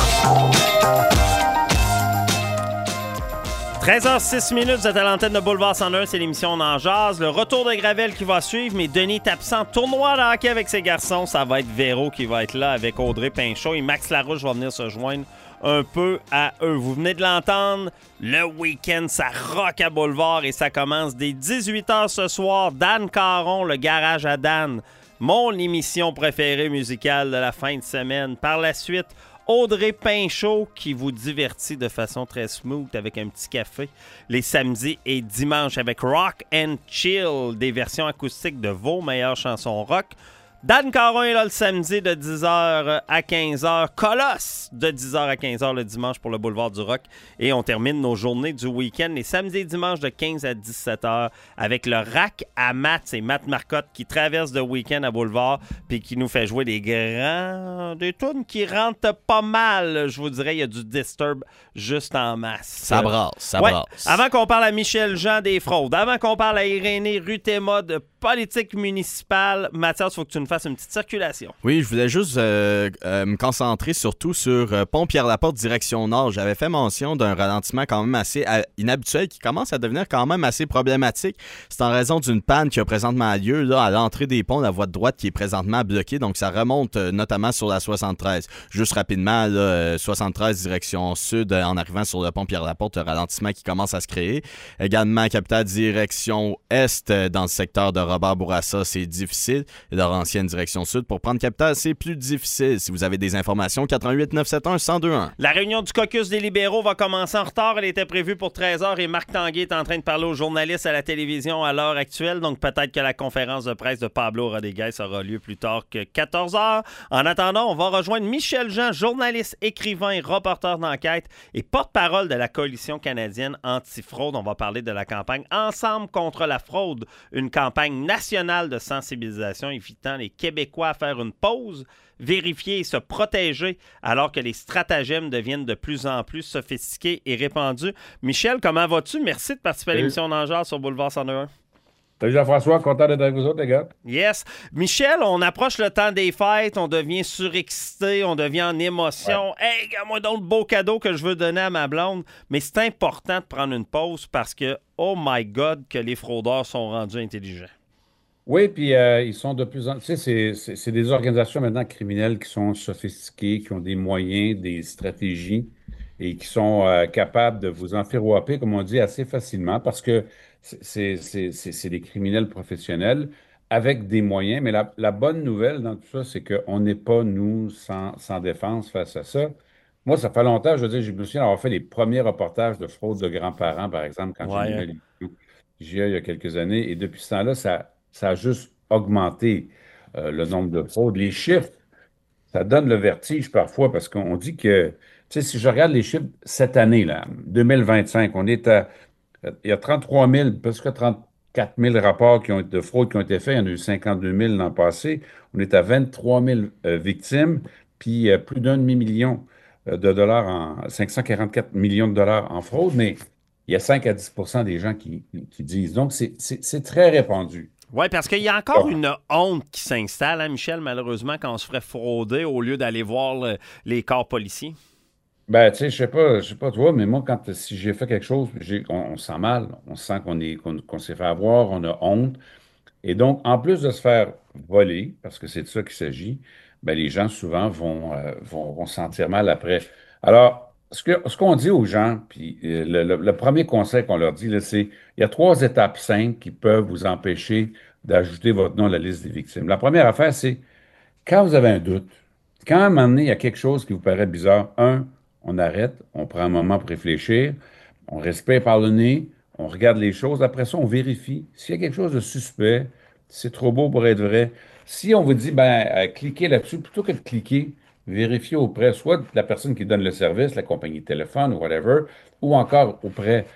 treize heures six minutes, vous êtes à l'antenne de Boulevard cent un, c'est l'émission On en jase. Le retour de Gravel qui va suivre, mais Denis est absent. Tournoi de hockey avec ses garçons, ça va être Véro qui va être là avec Audrey Pinchot et Max Larouche va venir se joindre un peu à eux. Vous venez de l'entendre, le week-end, ça rock à Boulevard et ça commence dès dix-huit heures ce soir. Dan Caron, le garage à Dan, mon émission préférée musicale de la fin de semaine. Par la suite, Audrey Pinchot qui vous divertit de façon très smooth avec un petit café les samedis et dimanches avec Rock and Chill, des versions acoustiques de vos meilleures chansons rock. Dan Caron est là le samedi de dix heures à quinze heures. Colosse de dix heures à quinze heures le dimanche pour le Boulevard du Rock. Et on termine nos journées du week-end les samedis et dimanches de quinze à dix-sept heures avec le rack à Matt. C'est Matt Marcotte qui traverse le week-end à Boulevard puis qui nous fait jouer des grands... des tunes qui rentrent pas mal. Je vous dirais, il y a du Disturb juste en masse. Ça brasse, ça ouais. brasse. Avant qu'on parle à Michel Jean des fraudes, avant qu'on parle à Irénée Rutema de politique municipale, Mathias, il faut que tu nous fasses une petite circulation. Oui, je voulais juste euh, euh, me concentrer surtout sur euh, Pont-Pierre-Laporte, direction nord. J'avais fait mention d'un ralentissement quand même assez euh, inhabituel qui commence à devenir quand même assez problématique. C'est en raison d'une panne qui a présentement lieu là, à l'entrée des ponts, la voie de droite qui est présentement bloquée. Donc, ça remonte euh, notamment sur la soixante-treize. Juste rapidement, là, euh, soixante-treize direction sud, euh, en arrivant sur le Pont-Pierre-Laporte, le ralentissement qui commence à se créer. Également, capitale direction est, euh, dans le secteur de Robert Bourassa, c'est difficile. Et Laurentienne direction sud. Pour prendre capitale, c'est plus difficile. Si vous avez des informations, quatre un huit neuf sept un un zéro deux un. La réunion du caucus des libéraux va commencer en retard. Elle était prévue pour treize heures et Marc Tanguay est en train de parler aux journalistes à la télévision à l'heure actuelle. Donc peut-être que la conférence de presse de Pablo Rodriguez aura lieu plus tard que quatorze heures. En attendant, on va rejoindre Michel Jean, journaliste, écrivain et reporter d'enquête et porte-parole de la Coalition canadienne anti-fraude. On va parler de la campagne Ensemble contre la fraude, une campagne nationale de sensibilisation invitant les Québécois à faire une pause, vérifier et se protéger alors que les stratagèmes deviennent de plus en plus sophistiqués et répandus. Michel, comment vas-tu? Merci de participer à l'émission d'En Jase sur Boulevard cent un. Salut Jean-François, content d'être avec vous autres, les gars. Yes. Michel, on approche le temps des fêtes, on devient surexcité, on devient en émotion. Ouais. Hey, moi donc le beau cadeau que je veux donner à ma blonde. Mais c'est important de prendre une pause parce que, oh my God, que les fraudeurs sont rendus intelligents. Oui, puis euh, ils sont de plus en... Tu sais, c'est, c'est, c'est des organisations maintenant criminelles qui sont sophistiquées, qui ont des moyens, des stratégies et qui sont euh, capables de vous enfirouapper, comme on dit, assez facilement parce que c'est, c'est, c'est, c'est des criminels professionnels avec des moyens. Mais la, la bonne nouvelle dans tout ça, c'est qu'on n'est pas, nous, sans, sans défense face à ça. Moi, ça fait longtemps, je veux dire, je me souviens d'avoir fait les premiers reportages de fraude de grands-parents, par exemple, quand ouais. j'ai mené l'émission J A il y a quelques années. Et depuis ce temps-là, ça... ça a juste augmenté euh, le nombre de fraudes. Les chiffres, ça donne le vertige parfois parce qu'on dit que, tu sais, si je regarde les chiffres cette année, là, deux mille vingt-cinq, on est à, il y a trente-trois mille, presque trente-quatre mille rapports qui ont, de fraude qui ont été faits. Il y en a eu cinquante-deux mille l'an passé. On est à vingt-trois mille euh, victimes, puis euh, plus d'un demi-million euh, de dollars, en cinq cent quarante-quatre millions de dollars en fraude, mais il y a cinq à dix pour cent des gens qui, qui disent. Donc, c'est, c'est, c'est très répandu. Oui, parce qu'il y a encore une honte qui s'installe, hein, Michel, malheureusement, quand on se ferait frauder au lieu d'aller voir le, les corps policiers. Ben, tu sais, je sais pas, je sais pas toi, mais moi, quand si j'ai fait quelque chose, j'ai, on, on se sent mal, on sent qu'on est, qu'on, qu'on s'est fait avoir, on a honte. Et donc, en plus de se faire voler, parce que c'est de ça qu'il s'agit, ben, les gens souvent vont, euh, vont, vont se sentir mal après. Alors, ce que, ce qu'on dit aux gens, puis euh, le, le, le premier conseil qu'on leur dit, là, c'est il y a trois étapes simples qui peuvent vous empêcher d'ajouter votre nom à la liste des victimes. La première affaire, c'est quand vous avez un doute, quand à un moment donné, il y a quelque chose qui vous paraît bizarre, un, on arrête, on prend un moment pour réfléchir, on respire par le nez, on regarde les choses, après ça, on vérifie. S'il y a quelque chose de suspect, c'est trop beau pour être vrai. Si on vous dit, ben, euh, cliquez là-dessus, plutôt que de cliquer, vérifiez auprès soit de la personne qui donne le service, la compagnie de téléphone ou whatever, ou encore auprès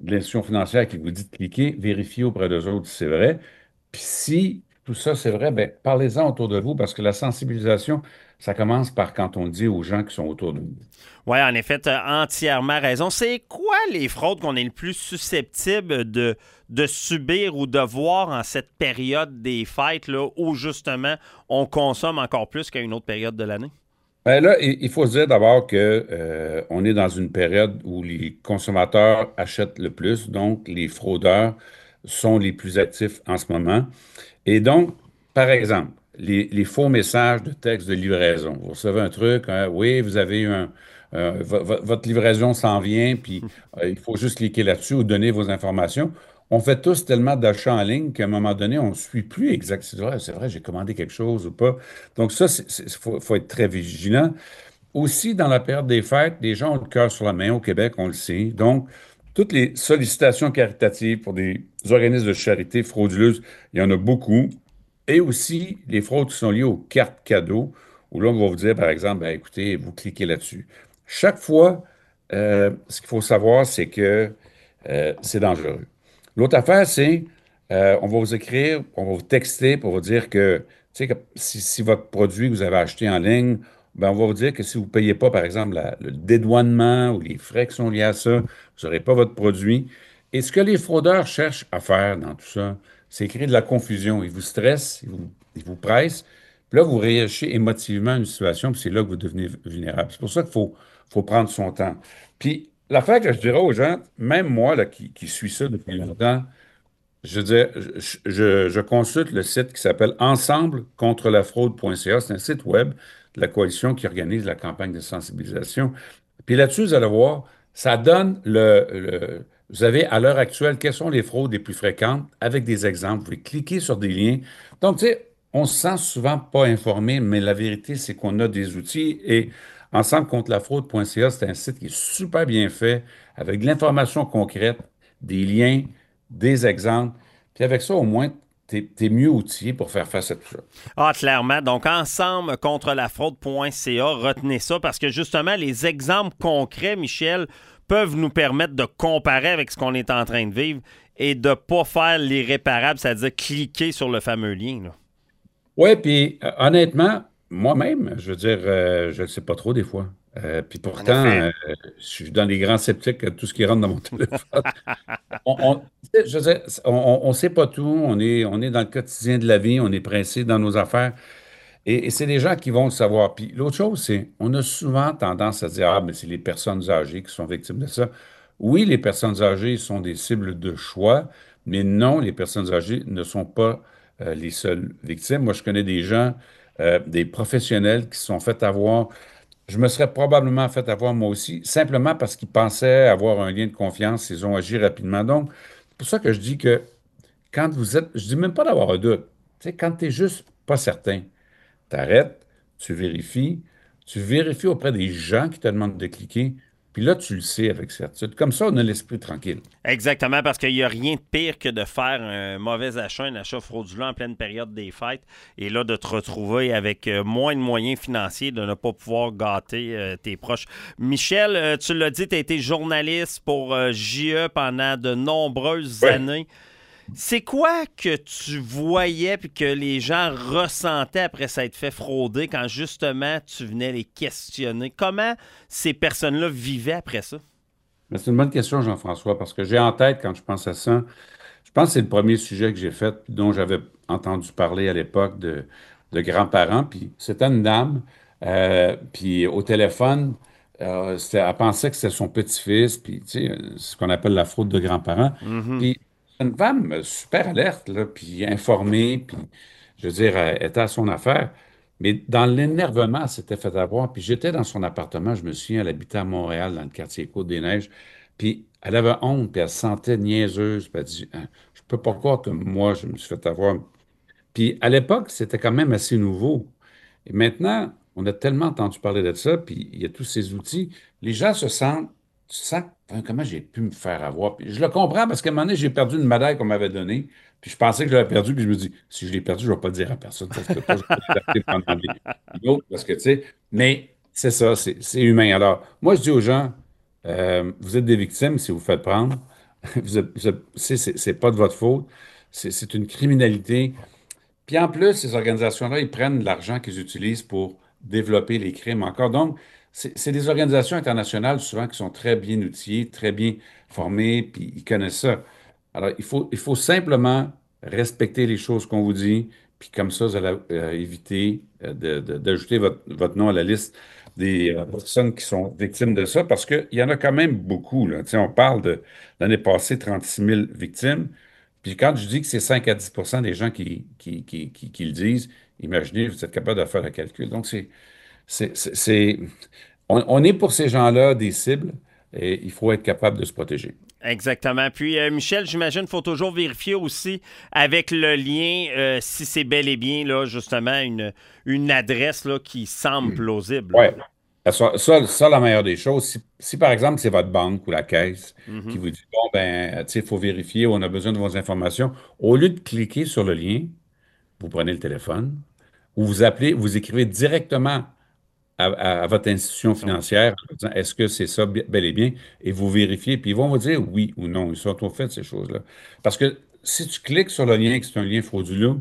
de l'institution financière qui vous dit de cliquer, vérifiez auprès d'eux autres si c'est vrai. Puis si tout ça, c'est vrai, ben, parlez-en autour de vous parce que la sensibilisation, ça commence par quand on le dit aux gens qui sont autour de nous. Oui, en effet, tu as entièrement raison. C'est quoi les fraudes qu'on est le plus susceptible de, de subir ou de voir en cette période des fêtes là, où justement on consomme encore plus qu'à une autre période de l'année? Ben là, il il faut se dire d'abord que euh, on est dans une période où les consommateurs achètent le plus, donc les fraudeurs sont les plus actifs en ce moment. Et donc, par exemple, les, les faux messages de texte de livraison. Vous recevez un truc, hein, oui, vous avez eu un, euh, vo- vo- votre livraison s'en vient, puis euh, il faut juste cliquer là-dessus ou donner vos informations. On fait tous tellement d'achats en ligne qu'à un moment donné, on ne suit plus exact. C'est vrai, c'est vrai, j'ai commandé quelque chose ou pas. Donc ça, il faut, faut être très vigilant. Aussi, dans la période des fêtes, les gens ont le cœur sur la main au Québec, on le sait. Donc, toutes les sollicitations caritatives pour des organismes de charité frauduleuses, il y en a beaucoup. Et aussi, les fraudes qui sont liées aux cartes cadeaux, où là, on va vous dire, par exemple, ben, écoutez, vous cliquez là-dessus. Chaque fois, euh, ce qu'il faut savoir, c'est que euh, c'est dangereux. L'autre affaire, c'est, euh, on va vous écrire, on va vous texter pour vous dire que, tu sais, que si, si votre produit que vous avez acheté en ligne, ben, on va vous dire que si vous ne payez pas, par exemple, la- le dédouanement ou les frais qui sont liés à ça, vous n'aurez pas votre produit. Et ce que les fraudeurs cherchent à faire dans tout ça, c'est créer de la confusion. Ils vous stressent, ils vous, ils vous pressent. Puis là, vous réagissez émotivement à une situation, puis c'est là que vous devenez vulnérable. C'est pour ça qu'il faut, faut prendre son temps. Puis l'affaire que je dirais aux gens, même moi là, qui, qui suis ça depuis longtemps, je veux dire, je, je- je consulte le site qui s'appelle ensemble contre la fraude point c a. C'est un site web de la coalition qui organise la campagne de sensibilisation. Puis là-dessus, vous allez voir, ça donne le, le- vous avez à l'heure actuelle, quelles sont les fraudes les plus fréquentes avec des exemples. Vous pouvez cliquer sur des liens. Donc, tu sais, on se sent souvent pas informé, mais la vérité, c'est qu'on a des outils et ensemble contre la fraude point c a, c'est un site qui est super bien fait avec de l'information concrète, des liens, des exemples. Puis avec ça, au moins, tu es, mieux outillé pour faire face à tout ça. Ah, clairement. Donc, ensemble contre la fraude point c a, retenez ça parce que justement, les exemples concrets, Michel, peuvent nous permettre de comparer avec ce qu'on est en train de vivre et de ne pas faire l'irréparable, c'est-à-dire cliquer sur le fameux lien. Là. Oui, puis euh, honnêtement, moi-même, je veux dire, euh, je ne sais pas trop des fois. Euh, puis En pourtant, effet. euh, je suis dans les grands sceptiques à tout ce qui rentre dans mon téléphone. On, on- tu sais, je veux dire, on ne sait pas tout, on est, on est dans le quotidien de la vie, on est pressé dans nos affaires. Et, et c'est des gens qui vont le savoir. Puis l'autre chose, c'est, on a souvent tendance à dire, ah, mais c'est les personnes âgées qui sont victimes de ça. Oui, les personnes âgées sont des cibles de choix, mais non, les personnes âgées ne sont pas euh, les seules victimes. Moi, je connais des gens, euh, des professionnels qui se sont fait avoir. Je me serais probablement fait avoir moi aussi, simplement parce qu'ils pensaient avoir un lien de confiance, ils ont agi rapidement. Donc, c'est pour ça que je dis que quand vous êtes, je dis même pas d'avoir un doute, tu sais, quand tu n'es juste pas certain, t'arrêtes, tu vérifies, tu vérifies auprès des gens qui te demandent de cliquer, puis là, tu le sais avec certitude. Comme ça, on a l'esprit tranquille. Exactement, parce qu'il n'y a rien de pire que de faire un mauvais achat, un achat frauduleux en pleine période des fêtes, et là, de te retrouver avec euh, moins de moyens financiers, de ne pas pouvoir gâter euh, tes proches. Michel, euh, tu l'as dit, tu as été journaliste pour euh, J E pendant de nombreuses Oui. années. C'est quoi que tu voyais puis que les gens ressentaient après s'être fait frauder quand justement tu venais les questionner? Comment ces personnes-là vivaient après ça? Mais c'est une bonne question, Jean-François, parce que j'ai en tête, quand je pense à ça, je pense que c'est le premier sujet que j'ai fait, dont j'avais entendu parler à l'époque de, de grands-parents. Puis c'était une dame, euh, puis au téléphone, euh, c'était- elle pensait que c'était son petit-fils, puis tu sais, ce qu'on appelle la fraude de grands-parents. Mhm. Puis une femme euh, super alerte, là, puis informée, puis je veux dire, elle était à son affaire. Mais dans l'énervement, elle s'était fait avoir. Puis j'étais dans son appartement, je me souviens, elle habitait à Montréal, dans le quartier Côte-des-Neiges. Puis elle avait honte, puis elle se sentait niaiseuse. Puis elle dit, Hein, je peux pas croire que moi, je me suis fait avoir. Puis à l'époque, c'était quand même assez nouveau. Et maintenant, on a tellement entendu parler de ça, puis il y a tous ces outils. Les gens se sentent, se sentent, Enfin, comment j'ai pu me faire avoir? Puis je le comprends parce qu'à un moment donné, j'ai perdu une médaille qu'on m'avait donnée, puis je pensais que je l'avais perdue, puis je me dis, si je l'ai perdue, je ne vais pas le dire à personne. Ça se peut pas, je vais le garder pendant des autres, parce que, tu sais, mais c'est ça, c'est c'est humain. Alors, moi, je dis aux gens, euh, vous êtes des victimes si vous vous faites prendre. Vous êtes- vous êtes- c'est c'est- c'est pas de votre faute. C'est c'est une criminalité. Puis en plus, ces organisations-là, ils prennent de l'argent qu'ils utilisent pour développer les crimes encore. Donc, c'est c'est des organisations internationales souvent qui sont très bien outillées, très bien formées, puis ils connaissent ça. Alors, il faut, il faut simplement respecter les choses qu'on vous dit, puis comme ça, vous allez euh, éviter euh, de- de- d'ajouter votre, votre nom à la liste des euh, personnes qui sont victimes de ça, parce qu'il y en a quand même beaucoup, là. Tu sais, on parle de l'année passée, trente-six mille victimes. Puis quand je dis que c'est cinq à dix pour cent des gens qui, qui, qui, qui- qui le disent, imaginez, vous êtes capable de faire le calcul. Donc, c'est, c'est, c'est, c'est- on, on est pour ces gens-là des cibles et il faut être capable de se protéger. Exactement. Puis, euh, Michel, j'imagine qu'il faut toujours vérifier aussi avec le lien euh, si c'est bel et bien, là, justement, une, une adresse là, qui semble plausible. Oui. Ça, ça, ça, la meilleure des choses, si, si, par exemple c'est votre banque ou la caisse Mhm. qui vous dit, bon, ben, tu sais, il faut vérifier, on a besoin de vos informations, au lieu de cliquer sur le lien, vous prenez le téléphone ou vous appelez, vous écrivez directement à, à- à votre institution financière en disant, est-ce que c'est ça bi- bel et bien? Et vous vérifiez, puis ils vont vous dire oui ou non. Ils sont au fait de ces choses-là. Parce que si tu cliques sur le lien et que c'est un lien frauduleux,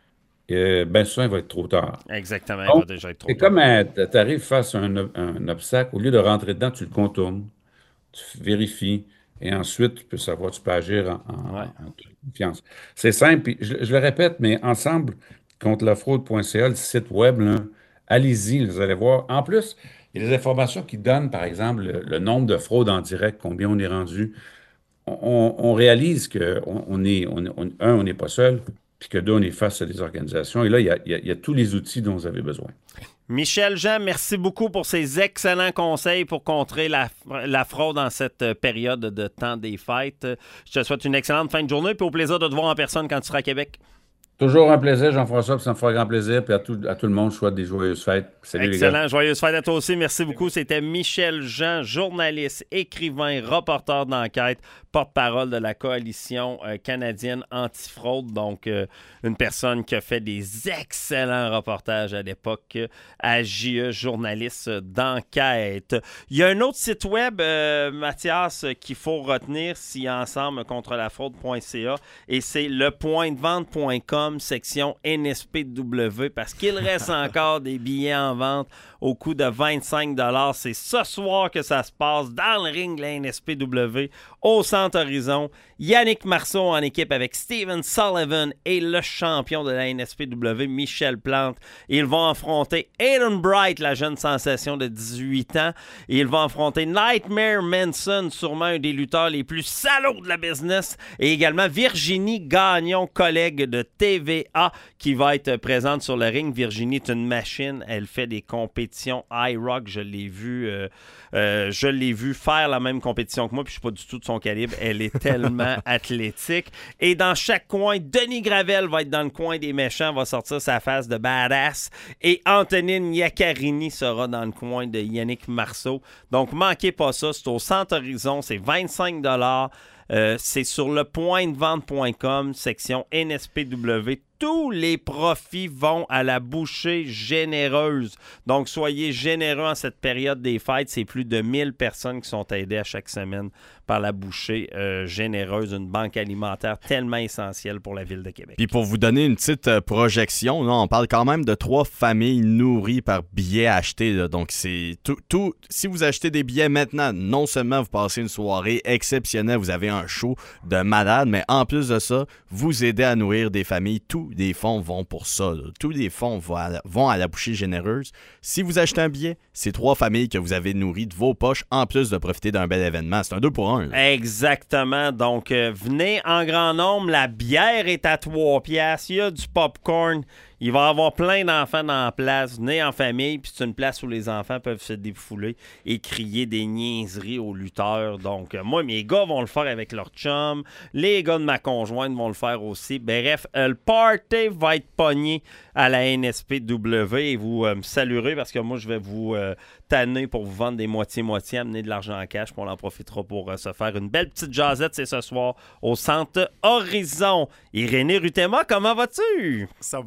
euh, ben souvent, il va être trop tard. Exactement, il va Donc, déjà être trop c'est tard. comme tu arrives face à un, ob- un obstacle, au lieu de rentrer dedans, tu le contournes, tu vérifies, et ensuite, tu peux savoir, tu peux agir en, en- Ouais. en toute confiance. C'est simple, puis je, je le répète, mais ensemble, contre la fraude point c a, le site web, là, allez-y, vous allez voir. En plus, il y a des informations qui donnent, par exemple, le, le nombre de fraudes en direct, combien on est rendu. On, on- on réalise que on, on est, on, on- un, on n'est pas seul, puis que deux, on est face à des organisations. Et là, il y a, il y a- il y a tous les outils dont vous avez besoin. Michel Jean, merci beaucoup pour ces excellents conseils pour contrer la, la fraude en cette période de temps des fêtes. Je te souhaite une excellente fin de journée et au plaisir de te voir en personne quand tu seras à Québec. Toujours un plaisir, Jean-François, puis ça me fera grand plaisir. Puis à tout, à tout le monde, je souhaite des joyeuses fêtes. Salut les gars. Excellent, joyeuse fête à toi aussi. Merci beaucoup. C'était Michel Jean, journaliste, écrivain, reporter d'enquête, porte-parole de la coalition euh, canadienne antifraude. Donc, euh, une personne qui a fait des excellents reportages à l'époque euh, à J E, journaliste d'enquête. Il y a un autre site web, euh, Mathias, qu'il faut retenir si ensemble contre la fraude point c a et c'est le point de vente point com, section N S P W, parce qu'il reste encore des billets en vente au coût de vingt-cinq dollars. C'est ce soir que ça se passe dans le ring de la N S P W au Centre Horizon. Yannick Marceau en équipe avec Steven Sullivan et le champion de la N S P W, Michel Plante. Ils vont affronter Aiden Bright, la jeune sensation de dix-huit ans. Et ils vont affronter Nightmare Manson, sûrement un des lutteurs les plus salauds de la business. Et également Virginie Gagnon, collègue de T V A, qui va être présente sur le ring. Virginie est une machine. Elle fait des compétitions high rock. Je l'ai vu, euh, euh, je l'ai vu faire la même compétition que moi, puis je suis pas du tout de son calibre. Elle est tellement athlétique. Et dans chaque coin, Denis Gravel va être dans le coin des méchants, va sortir sa face de badass. Et Antonine Iaccarini sera dans le coin de Yannick Marceau. Donc, manquez pas ça. C'est au Centre Horizon. C'est vingt-cinq dollars. Euh, c'est sur le point de vente point com, section N S P W. Tous les profits vont à la bouchée généreuse. Donc, soyez généreux en cette période des fêtes. C'est plus de mille personnes qui sont aidées à chaque semaine par la bouchée euh, généreuse, une banque alimentaire tellement essentielle pour la Ville de Québec. Puis pour vous donner une petite euh, projection, là, on parle quand même de trois familles nourries par billet acheté. Là. Donc, c'est tout, tout. Si vous achetez des billets maintenant, non seulement vous passez une soirée exceptionnelle, vous avez un show de malade, mais en plus de ça, vous aidez à nourrir des familles. Tous les fonds vont pour ça. Là. Tous les fonds vont à, la, vont à la bouchée généreuse. Si vous achetez un billet, c'est trois familles que vous avez nourries de vos poches, en plus de profiter d'un bel événement. C'est un deux pour un. Là. Exactement. Donc, euh, venez en grand nombre. La bière est à trois piastres. Il y a du popcorn. Il va y avoir plein d'enfants dans la place. Venez en famille, puis c'est une place où les enfants peuvent se défouler et crier des niaiseries aux lutteurs. Donc, euh, moi, mes gars vont le faire avec leur chum. Les gars de ma conjointe vont le faire aussi. Bref, euh, le party va être pogné à la N S P W et vous euh, me saluerez parce que moi, je vais vous euh, tanner pour vous vendre des moitiés-moitiés, amener de l'argent en cash, puis on en profitera pour euh, se faire une belle petite jasette, c'est ce soir au Centre Horizon. Irénée Rutema, comment vas-tu? Ça va super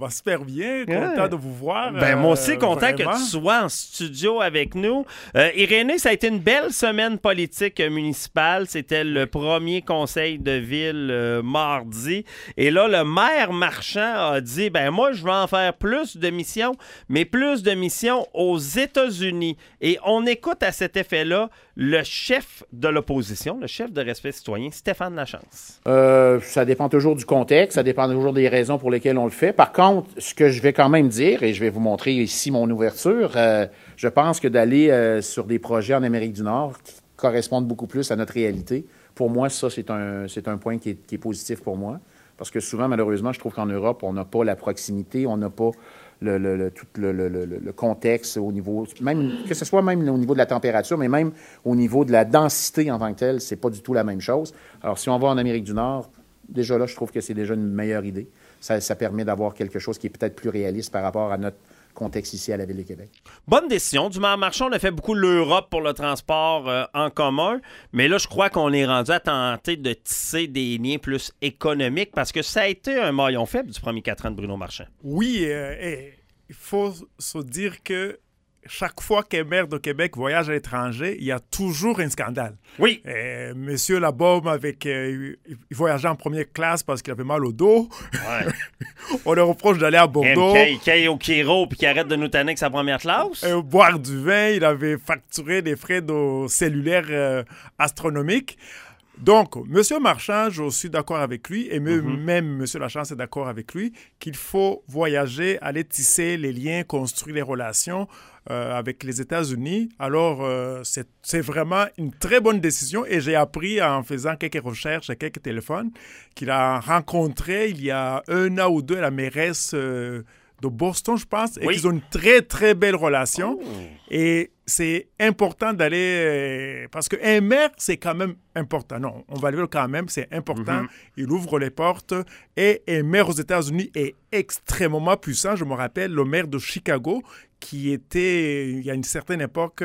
bien. Content Ouais. de vous voir. Ben, moi aussi, euh, content vraiment. que tu sois en studio avec nous. Euh, Irénée, ça a été une belle semaine politique euh, municipale. C'était le premier conseil de ville euh, mardi. Et là, le maire Marchand a dit, ben moi, je vais en faire plus de missions, mais plus de missions aux États-Unis. Et on écoute à cet effet-là le chef de l'opposition, le chef de Respect citoyen, Stéphane Lachance. Euh, ça dépend toujours du contexte, ça dépend toujours des raisons pour lesquelles on le fait. Par contre, ce que je vais quand même dire, et je vais vous montrer ici mon ouverture, euh, je pense que d'aller euh, sur des projets en Amérique du Nord qui correspondent beaucoup plus à notre réalité, pour moi, ça, c'est un, c'est un point qui est, qui est positif pour moi. Parce que souvent, malheureusement, je trouve qu'en Europe, on n'a pas la proximité, on n'a pas le, le, le, tout le, le, le, le contexte au niveau, même que ce soit même au niveau de la température, mais même au niveau de la densité en tant que telle, c'est pas du tout la même chose. Alors, si on va en Amérique du Nord, déjà là, je trouve que c'est déjà une meilleure idée. Ça, ça permet d'avoir quelque chose qui est peut-être plus réaliste par rapport à notre contexte ici à la Ville de Québec. Bonne décision du maire Marchand. On a fait beaucoup l'Europe pour le transport euh, en commun, mais là, je crois qu'on est rendu à tenter de tisser des liens plus économiques parce que ça a été un maillon faible du premier quatre ans de Bruno Marchand. Oui, euh, et il faut se dire que chaque fois qu'un maire de Québec voyage à l'étranger, il y a toujours un scandale. Oui. Euh, Monsieur Labaume, avec, euh, il voyageait en première classe parce qu'il avait mal au dos. Ouais. On le reproche d'aller à Bordeaux. M K au Kiro puis qui arrête de nous tanner avec sa première classe. Euh, boire du vin, il avait facturé des frais de cellulaire euh, astronomiques. Donc, M. Marchand, je suis d'accord avec lui, et me, mm-hmm. même M. Lachance est d'accord avec lui, qu'il faut voyager, aller tisser les liens, construire les relations euh, avec les États-Unis. Alors, euh, c'est, c'est vraiment une très bonne décision, et j'ai appris en faisant quelques recherches et quelques téléphones qu'il a rencontré il y a un an ou deux la mairesse euh, de Boston, je pense, et oui. qu'ils ont une très, très belle relation. Oh. Et c'est important d'aller... Euh, parce qu'un maire, c'est quand même important. Non, on va le dire quand même, c'est important. Mm-hmm. Il ouvre les portes. Et un maire aux États-Unis est extrêmement puissant. Je me rappelle le maire de Chicago, qui était, il y a une certaine époque,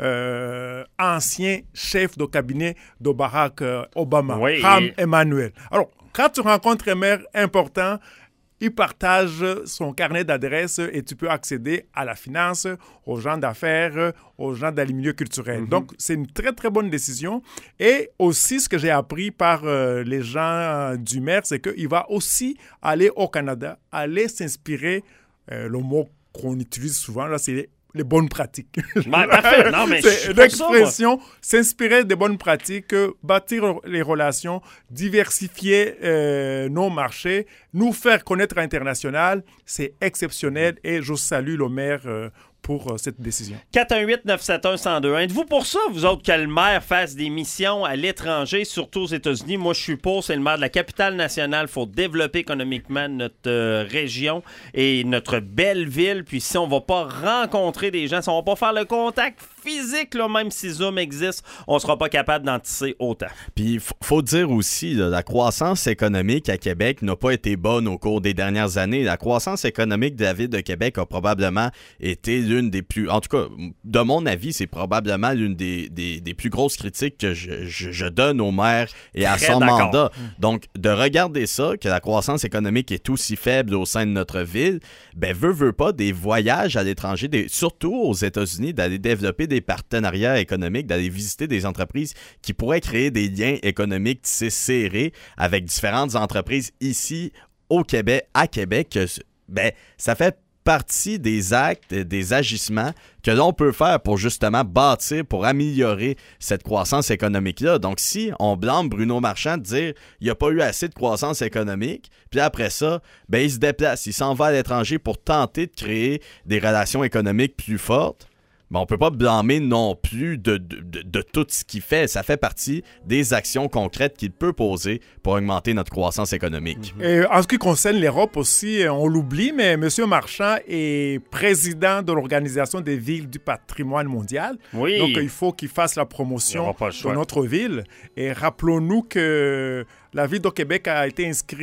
euh, ancien chef de cabinet de Barack Obama, oui, Rahm et... Emanuel. Alors, quand tu rencontres un maire important, il partage son carnet d'adresses et tu peux accéder à la finance, aux gens d'affaires, aux gens dans les milieux culturels. Mm-hmm. Donc, c'est une très, très bonne décision. Et aussi, ce que j'ai appris par euh, les gens du maire, c'est qu'il va aussi aller au Canada, aller s'inspirer, euh, le mot qu'on utilise souvent, là, c'est les bonnes pratiques. Ben, parfait. Non, mais c'est l'expression, ça, s'inspirer des bonnes pratiques, bâtir les relations, diversifier euh, nos marchés, nous faire connaître à l'international, c'est exceptionnel et je salue le maire euh, pour euh, cette décision. quatre un huit neuf sept un un zéro deux un. Êtes-vous pour ça, vous autres, que le maire fasse des missions à l'étranger, surtout aux États-Unis? Moi, je suis pour. C'est le maire de la capitale nationale. Il faut développer économiquement notre euh, région et notre belle ville. Puis si on ne va pas rencontrer des gens, si on ne va pas faire le contact physique, là, même si Zoom existe, on ne sera pas capable d'en tisser autant. Puis il f- faut dire aussi, là, la croissance économique à Québec n'a pas été bonne au cours des dernières années. La croissance économique de la Ville de Québec a probablement été l'une des plus... En tout cas, de mon avis, c'est probablement l'une des, des, des plus grosses critiques que je, je, je donne au maire et à Très son d'accord. mandat. Donc, de regarder ça, que la croissance économique est aussi faible au sein de notre ville, ben veut, veut pas, des voyages à l'étranger, des, surtout aux États-Unis, d'aller développer des partenariats économiques, d'aller visiter des entreprises qui pourraient créer des liens économiques tissés serrés avec différentes entreprises ici au Québec, à Québec, ben ça fait partie des actes, des agissements que l'on peut faire pour justement bâtir, pour améliorer cette croissance économique-là. Donc, si on blâme Bruno Marchand de dire qu'il n'y a pas eu assez de croissance économique, puis après ça, ben il se déplace, il s'en va à l'étranger pour tenter de créer des relations économiques plus fortes, mais on ne peut pas blâmer non plus de, de, de, de tout ce qu'il fait. Ça fait partie des actions concrètes qu'il peut poser pour augmenter notre croissance économique. Et en ce qui concerne l'Europe aussi, on l'oublie, mais M. Marchand est président de l'Organisation des villes du patrimoine mondial. Oui. Donc, il faut qu'il fasse la promotion de notre ville. Et rappelons-nous que la ville de Québec a été inscrite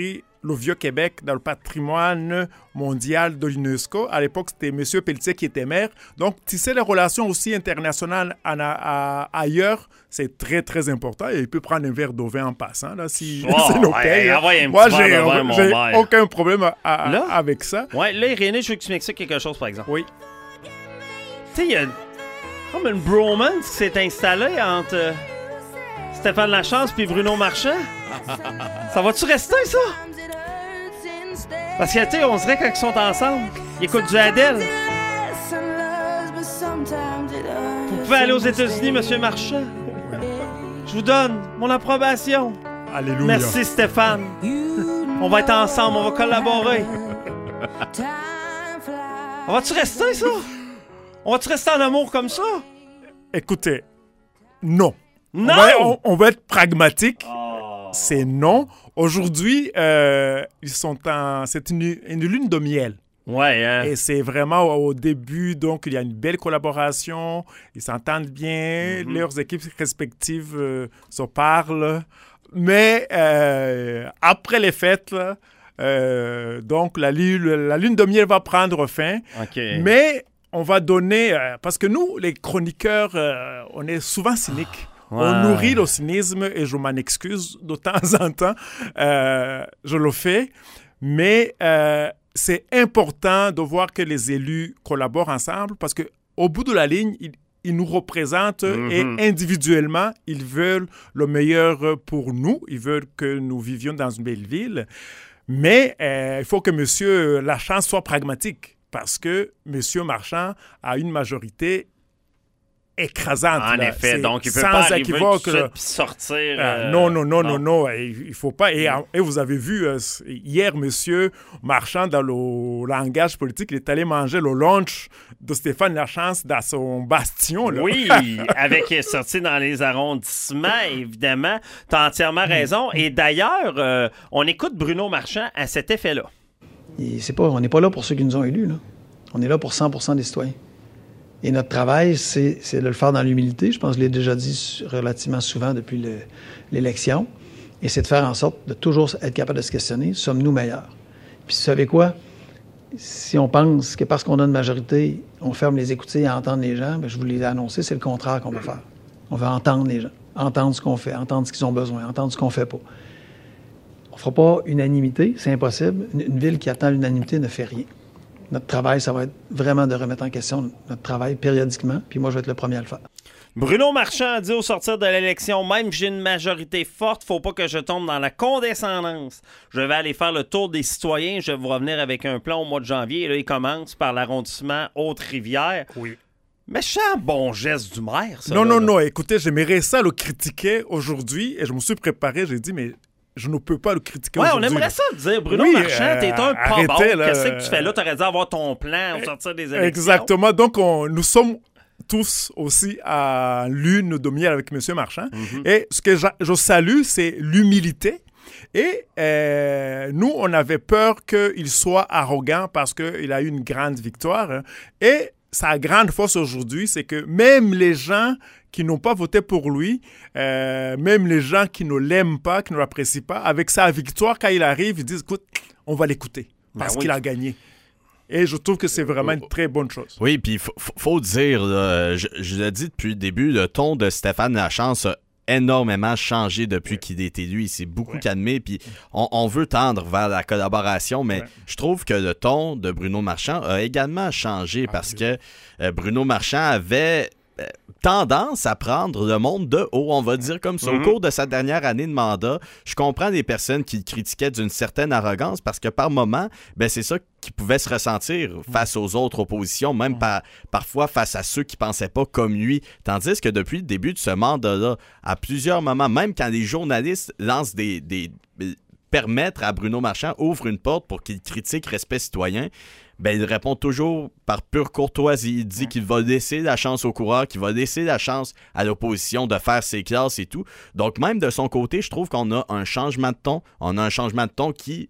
le Vieux-Québec dans le patrimoine mondial de l'UNESCO. À l'époque, c'était M. Pelletier qui était maire. Donc, tisser les relations aussi internationales à, à, à, ailleurs, c'est très, très important. Et il peut prendre un verre d'eau vin en passant, là, si oh, c'est nos ouais, ouais, Moi, j'ai, j'ai aucun problème à, à, là, avec ça. Ouais, là, Irénée, je veux que tu m'expliques quelque chose, par exemple. Oui. Tu sais, il y a comme une bromance qui s'est installée entre euh, Stéphane Lachance et Bruno Marchand. Ça va-tu rester, ça? Parce que, tu sais, on dirait quand ils sont ensemble, ils écoutent du Adèle. Vous pouvez aller aux États-Unis, Monsieur Marchand. Je vous donne mon approbation. Alléluia. Merci, Stéphane. On va être ensemble, on va collaborer. On va-tu rester, ça? On va-tu rester en amour comme ça? Écoutez, non. Non! On va, on, on va être pragmatique. Oh. C'est non. Aujourd'hui, euh, ils sont en... c'est une, une lune de miel. Ouais, hein? Et c'est vraiment au, au début, donc il y a une belle collaboration. Ils s'entendent bien. Mm-hmm. Leurs équipes respectives euh, se parlent. Mais euh, après les fêtes, là, euh, donc la lune, la lune de miel va prendre fin. Okay. Mais on va donner... Euh, parce que nous, les chroniqueurs, euh, on est souvent cyniques. Ouais. On nourrit le cynisme et je m'en excuse de temps en temps. Euh, je le fais. Mais euh, c'est important de voir que les élus collaborent ensemble parce qu'au bout de la ligne, ils, ils nous représentent mm-hmm. et individuellement, ils veulent le meilleur pour nous. Ils veulent que nous vivions dans une belle ville. Mais euh, il faut que M. Lachance soit pragmatique parce que M. Marchand a une majorité écrasante. En là. effet, c'est donc il peut sans pas arriver équivoque, tout de suite puis sortir... Euh, euh, non, non, non, non, non, il faut pas... Et, et vous avez vu, euh, hier, M. Marchand, dans le langage politique, il est allé manger le lunch de Stéphane Lachance dans son bastion. Là. Oui, avec sorti dans les arrondissements, évidemment. Tu as entièrement raison. Et d'ailleurs, euh, on écoute Bruno Marchand à cet effet-là. Et c'est pas, on n'est pas là pour ceux qui nous ont élus. Là. On est là pour cent pour cent des citoyens. Et notre travail, c'est, c'est de le faire dans l'humilité. Je pense que je l'ai déjà dit relativement souvent depuis le, l'élection. Et c'est de faire en sorte de toujours être capable de se questionner, sommes-nous meilleurs? Puis vous savez quoi? Si on pense que parce qu'on a une majorité, on ferme les écoutilles à entendre les gens, bien, je vous l'ai annoncé, c'est le contraire qu'on va faire. On va entendre les gens, entendre ce qu'on fait, entendre ce qu'ils ont besoin, entendre ce qu'on fait pas. On ne fera pas unanimité, c'est impossible. Une, une ville qui attend l'unanimité ne fait rien. Notre travail, ça va être vraiment de remettre en question notre travail périodiquement, puis moi, je vais être le premier à le faire. Bruno Marchand a dit au sortir de l'élection, même si j'ai une majorité forte, faut pas que je tombe dans la condescendance. Je vais aller faire le tour des citoyens, je vais vous revenir avec un plan au mois de janvier. Et là, il commence par l'arrondissement Haute-Rivière. Oui. Méchant bon geste du maire, ça. Non, là, non, là. non, écoutez, j'aimerais ça le critiquer aujourd'hui, et je me suis préparé, j'ai dit, mais... je ne peux pas le critiquer ouais, aujourd'hui. On aimerait ça le dire. Bruno oui, Marchand, euh, t'es un pas arrêtez, bon. là, Qu'est-ce que tu fais là? T'aurais dû avoir ton plan au sortir des élections. Exactement. Donc, on, nous sommes tous aussi à l'une de miel avec M. Marchand. Mm-hmm. Et ce que je, je salue, c'est l'humilité. Et euh, nous, on avait peur qu'il soit arrogant parce qu'il a eu une grande victoire. Et sa grande force aujourd'hui, c'est que même les gens qui n'ont pas voté pour lui, euh, même les gens qui ne l'aiment pas, qui ne l'apprécient pas, avec sa victoire, quand il arrive, ils disent, écoute, on va l'écouter parce ben oui. qu'il a gagné. Et je trouve que c'est vraiment une très bonne chose. Oui, puis il faut, faut dire, là, je, je l'ai dit depuis le début, le ton de Stéphane Lachance a énormément changé depuis ouais. qu'il est élu. Il s'est beaucoup ouais. calmé, puis on, on veut tendre vers la collaboration, mais ouais. je trouve que le ton de Bruno Marchand a également changé ah, parce oui. que euh, Bruno Marchand avait euh, tendance à prendre le monde de haut, on va dire comme ça. Mm-hmm. Au cours de sa dernière année de mandat, je comprends des personnes qui le critiquaient d'une certaine arrogance parce que par moment, ben, c'est ça qui pouvait se ressentir face aux autres oppositions, même mm-hmm. par, parfois face à ceux qui pensaient pas comme lui. Tandis que depuis le début de ce mandat-là, à plusieurs moments, même quand les journalistes lancent des... des permettre à Bruno Marchand ouvre une porte pour qu'il critique respect citoyen, ben il répond toujours par pure courtoisie. Il dit ouais. qu'il va laisser la chance aux coureurs, qu'il va laisser la chance à l'opposition de faire ses classes et tout. Donc même de son côté, je trouve qu'on a un changement de ton. On a un changement de ton qui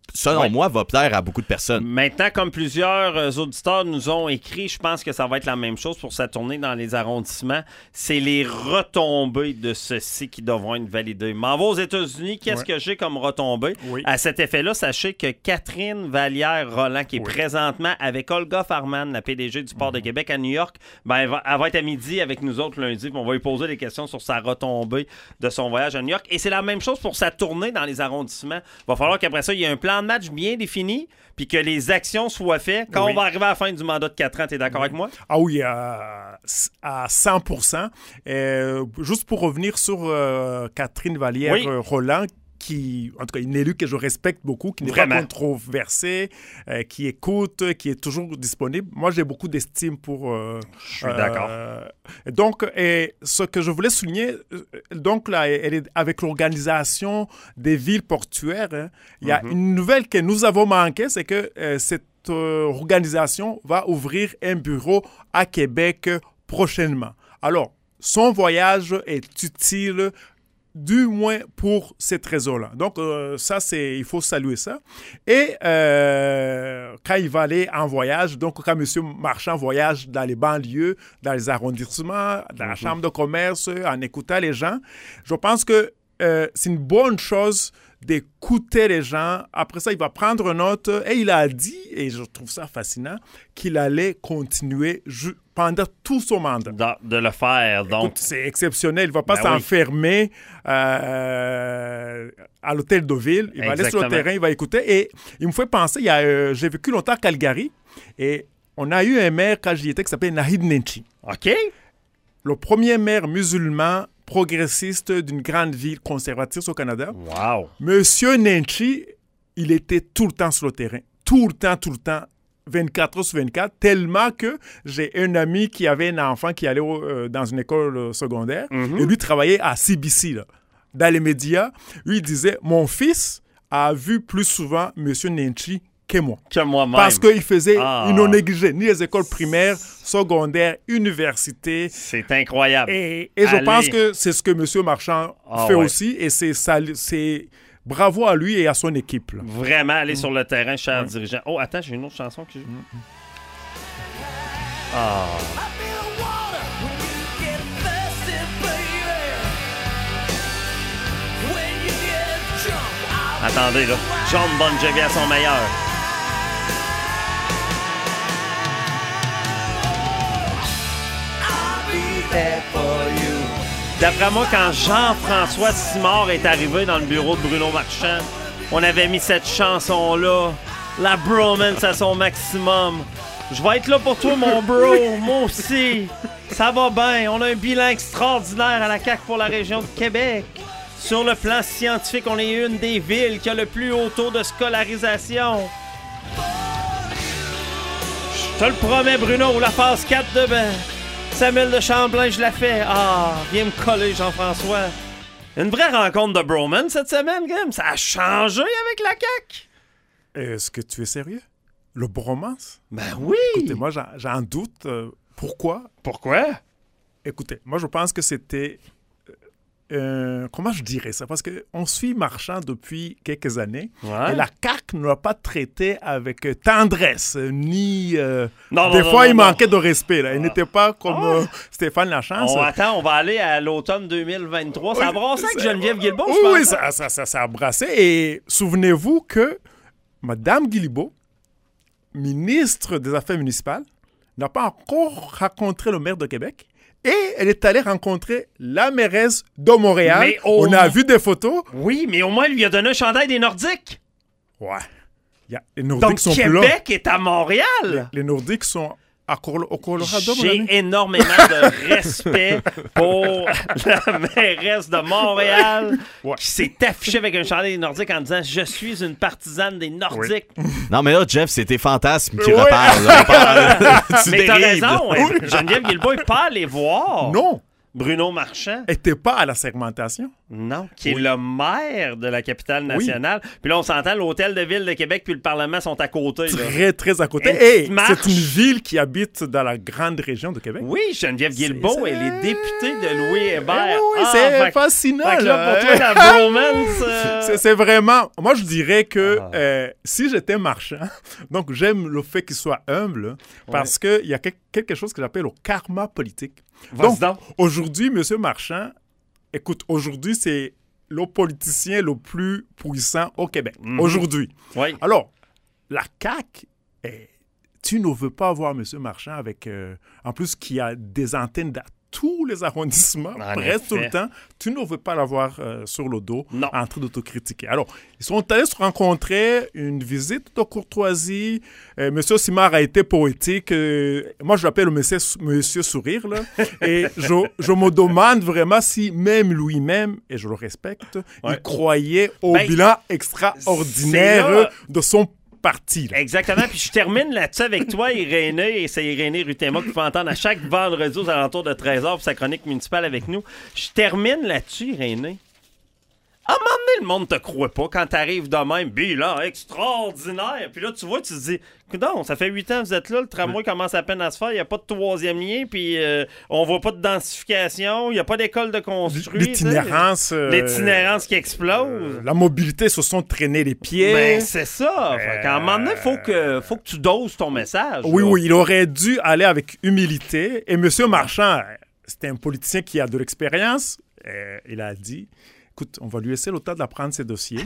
selon ouais. moi, va plaire à beaucoup de personnes. Maintenant, comme plusieurs euh, auditeurs nous ont écrit, je pense que ça va être la même chose pour sa tournée dans les arrondissements. C'est les retombées de ceci qui devront être validées. M'en va aux États-Unis, qu'est-ce Ouais. que j'ai comme retombées? Oui. À cet effet-là, sachez que Catherine Vallière-Roland, qui est Oui. présentement avec Olga Farman, la P D G du Port Mm-hmm. de Québec à New York, ben, elle, va, elle va être à midi avec nous autres lundi, puis on va lui poser des questions sur sa retombée de son voyage à New York. Et c'est la même chose pour sa tournée dans les arrondissements. Il va falloir qu'après ça, il y ait un plan de match bien défini, puis que les actions soient faites. Quand Oui. on va arriver à la fin du mandat de quatre ans, tu es d'accord Oui. avec moi? Ah oui, à, à cent pour cent. Euh, juste pour revenir sur euh, Catherine Vallière-Roland, oui. qui, en tout cas, une élue que je respecte beaucoup, qui n'est Vraiment. pas controversée, euh, qui écoute, qui est toujours disponible. Moi, j'ai beaucoup d'estime pour... Euh, je suis euh, d'accord. Donc, et ce que je voulais souligner, donc là, elle est avec l'organisation des villes portuaires. Hein, il y a mm-hmm. une nouvelle que nous avons manquée, c'est que euh, cette euh, organisation va ouvrir un bureau à Québec prochainement. Alors, son voyage est utile du moins pour cette raison-là. Donc, euh, ça, c'est, il faut saluer ça. Et euh, quand il va aller en voyage, donc quand M. Marchand voyage dans les banlieues, dans les arrondissements, dans la mm-hmm. chambre de commerce, en écoutant les gens, je pense que euh, c'est une bonne chose d'écouter les gens. Après ça, il va prendre note et il a dit, et je trouve ça fascinant, qu'il allait continuer ju- pendant tout son mandat. De, de le faire, donc. Écoute, c'est exceptionnel. Il ne va pas ben s'enfermer oui. euh, à l'hôtel de ville. Il Exactement. va aller sur le terrain, il va écouter. Et il me fait penser, il y a, euh, j'ai vécu longtemps à Calgary et on a eu un maire quand j'y étais qui s'appelait Naheed Nenshi. OK. Le premier maire musulman progressiste d'une grande ville conservatrice au Canada. Wow. Monsieur Nenshi, il était tout le temps sur le terrain. Tout le temps, tout le temps. vingt-quatre heures sur vingt-quatre, tellement que j'ai un ami qui avait un enfant qui allait au, euh, dans une école euh, secondaire mm-hmm. et lui travaillait à C B C, là, dans les médias. Lui, il disait, mon fils a vu plus souvent M. Nenshi que moi. Que moi-même. Parce qu'il faisait, ah. il non négligeait ni les écoles primaires, secondaires, universités. C'est incroyable. Et, et je pense que c'est ce que M. Marchand ah, fait ouais. aussi et c'est, c'est bravo à lui et à son équipe. Là. Vraiment aller mmh. sur le terrain, cher mmh. dirigeant. Oh, attends, j'ai une autre chanson que j'ai. Mmh. Ah. Attendez, là. John Bon Jovi à son meilleur. D'après moi, quand Jean-François Simard est arrivé dans le bureau de Bruno Marchand, on avait mis cette chanson-là, la bromance à son maximum. Je vais être là pour toi, mon bro, moi aussi. Ça va bien, on a un bilan extraordinaire à la C A Q pour la région de Québec. Sur le plan scientifique, on est une des villes qui a le plus haut taux de scolarisation. Je te le promets, Bruno, la phase quatre de ben, Samuel de Champlain, je la fais. Ah, viens me coller, Jean-François. Une vraie rencontre de bromance cette semaine, Grim. Ça a changé avec la C A Q. Est-ce que tu es sérieux? Le bromance? Ben oui! Écoutez, moi, j'en, j'en doute. Euh, pourquoi? Pourquoi? Écoutez, moi, je pense que c'était... Euh, comment je dirais ça? Parce qu'on suit Marchand depuis quelques années. Ouais. Et la C A Q ne l'a pas traité avec tendresse, ni... Euh, non, des non, fois, non, il non. manquait de respect. Là. Il ah. n'était pas comme ah. euh, Stéphane Lachance. On attend, on va aller à l'automne deux mille vingt-trois. Ça a brassé avec Geneviève Guilbeault, oui, je pense. Oui, ça, ça, ça, ça a brassé. Et souvenez-vous que Mme Guilbeault, ministre des Affaires municipales, n'a pas encore rencontré le maire de Québec. Et elle est allée rencontrer la mairesse de Montréal. Mais au... On a vu des photos. Oui, mais au moins, elle lui a donné un chandail des Nordiques. Ouais. Y a... Les Nordiques Donc, sont Québec plus là. est à Montréal. Les, les Nordiques sont à Col- au Colorado. J'ai énormément de respect pour la mairesse de Montréal ouais. qui s'est affichée avec un chandail des Nordiques en disant « Je suis une partisane des Nordiques. Oui. » Non, mais là, Jeff, c'est tes fantasmes qui oui. reparlent. Là. tu mais t'as dérives. raison. Oui. Geneviève Guilbeault n'est pas allée voir. Non. Bruno Marchand. N'était pas à la segmentation. Non, qui Oui. est le maire de la capitale nationale. Oui. Puis là, on s'entend, l'hôtel de ville de Québec puis le Parlement sont à côté. Là. Très, très à côté. Et Et c'est une ville qui habite dans la grande région de Québec. Oui, Geneviève Guilbeault, elle est députée de Louis Hébert. Eh oui, ah, c'est fait, fascinant. Fait que là, là. pour toi, la bromance... Euh... C'est, c'est vraiment... Moi, je dirais que ah. euh, si j'étais Marchand, donc j'aime le fait qu'il soit humble, parce ouais. qu'il y a quelque chose que j'appelle le karma politique. Donc, donc, aujourd'hui, M. Marchand, écoute, aujourd'hui, c'est le politicien le plus puissant au Québec. Mm-hmm. Aujourd'hui. Oui. Alors, la C A Q, eh, tu ne veux pas avoir M. Marchand avec... Euh, en plus, qui a des antennes dans tous les arrondissements, en presque effet. Tout le temps. Tu ne veux pas l'avoir euh, sur le dos non. en train d'autocritiquer. Alors, ils sont allés se rencontrer, une visite de courtoisie. Euh, M. Simard a été poétique. Euh, moi, je l'appelle Monsieur, Monsieur Sourire. Là. Et je, je me demande vraiment si même lui-même, et je le respecte, ouais. il croyait au ben, bilan extraordinaire de son parti. Là. Exactement. Puis je termine là-dessus avec toi, Irénée, et c'est Irénée Rutema qu'il faut entendre à chaque vendredi aux alentours de treize heures pour sa chronique municipale avec nous. Je termine là-dessus, Irénée. À un moment donné, le monde te croit pas quand t'arrives de même. Bilan extraordinaire. Puis là, tu vois, tu te dis, non, ça fait huit ans que vous êtes là, le tramway oui. commence à peine à se faire, il n'y a pas de troisième lien, puis euh, on voit pas de densification, il n'y a pas d'école de construire. L'itinérance. Euh, L'itinérance qui explose. Euh, la mobilité se sont traînés les pieds. Ben, c'est ça. Euh, à un moment donné, il faut que, faut que tu doses ton message. Oui, là. oui, il aurait dû aller avec humilité. Et M. Marchand, c'était un politicien qui a de l'expérience. Euh, il a dit... Écoute, on va lui laisser le temps d'apprendre ses dossiers.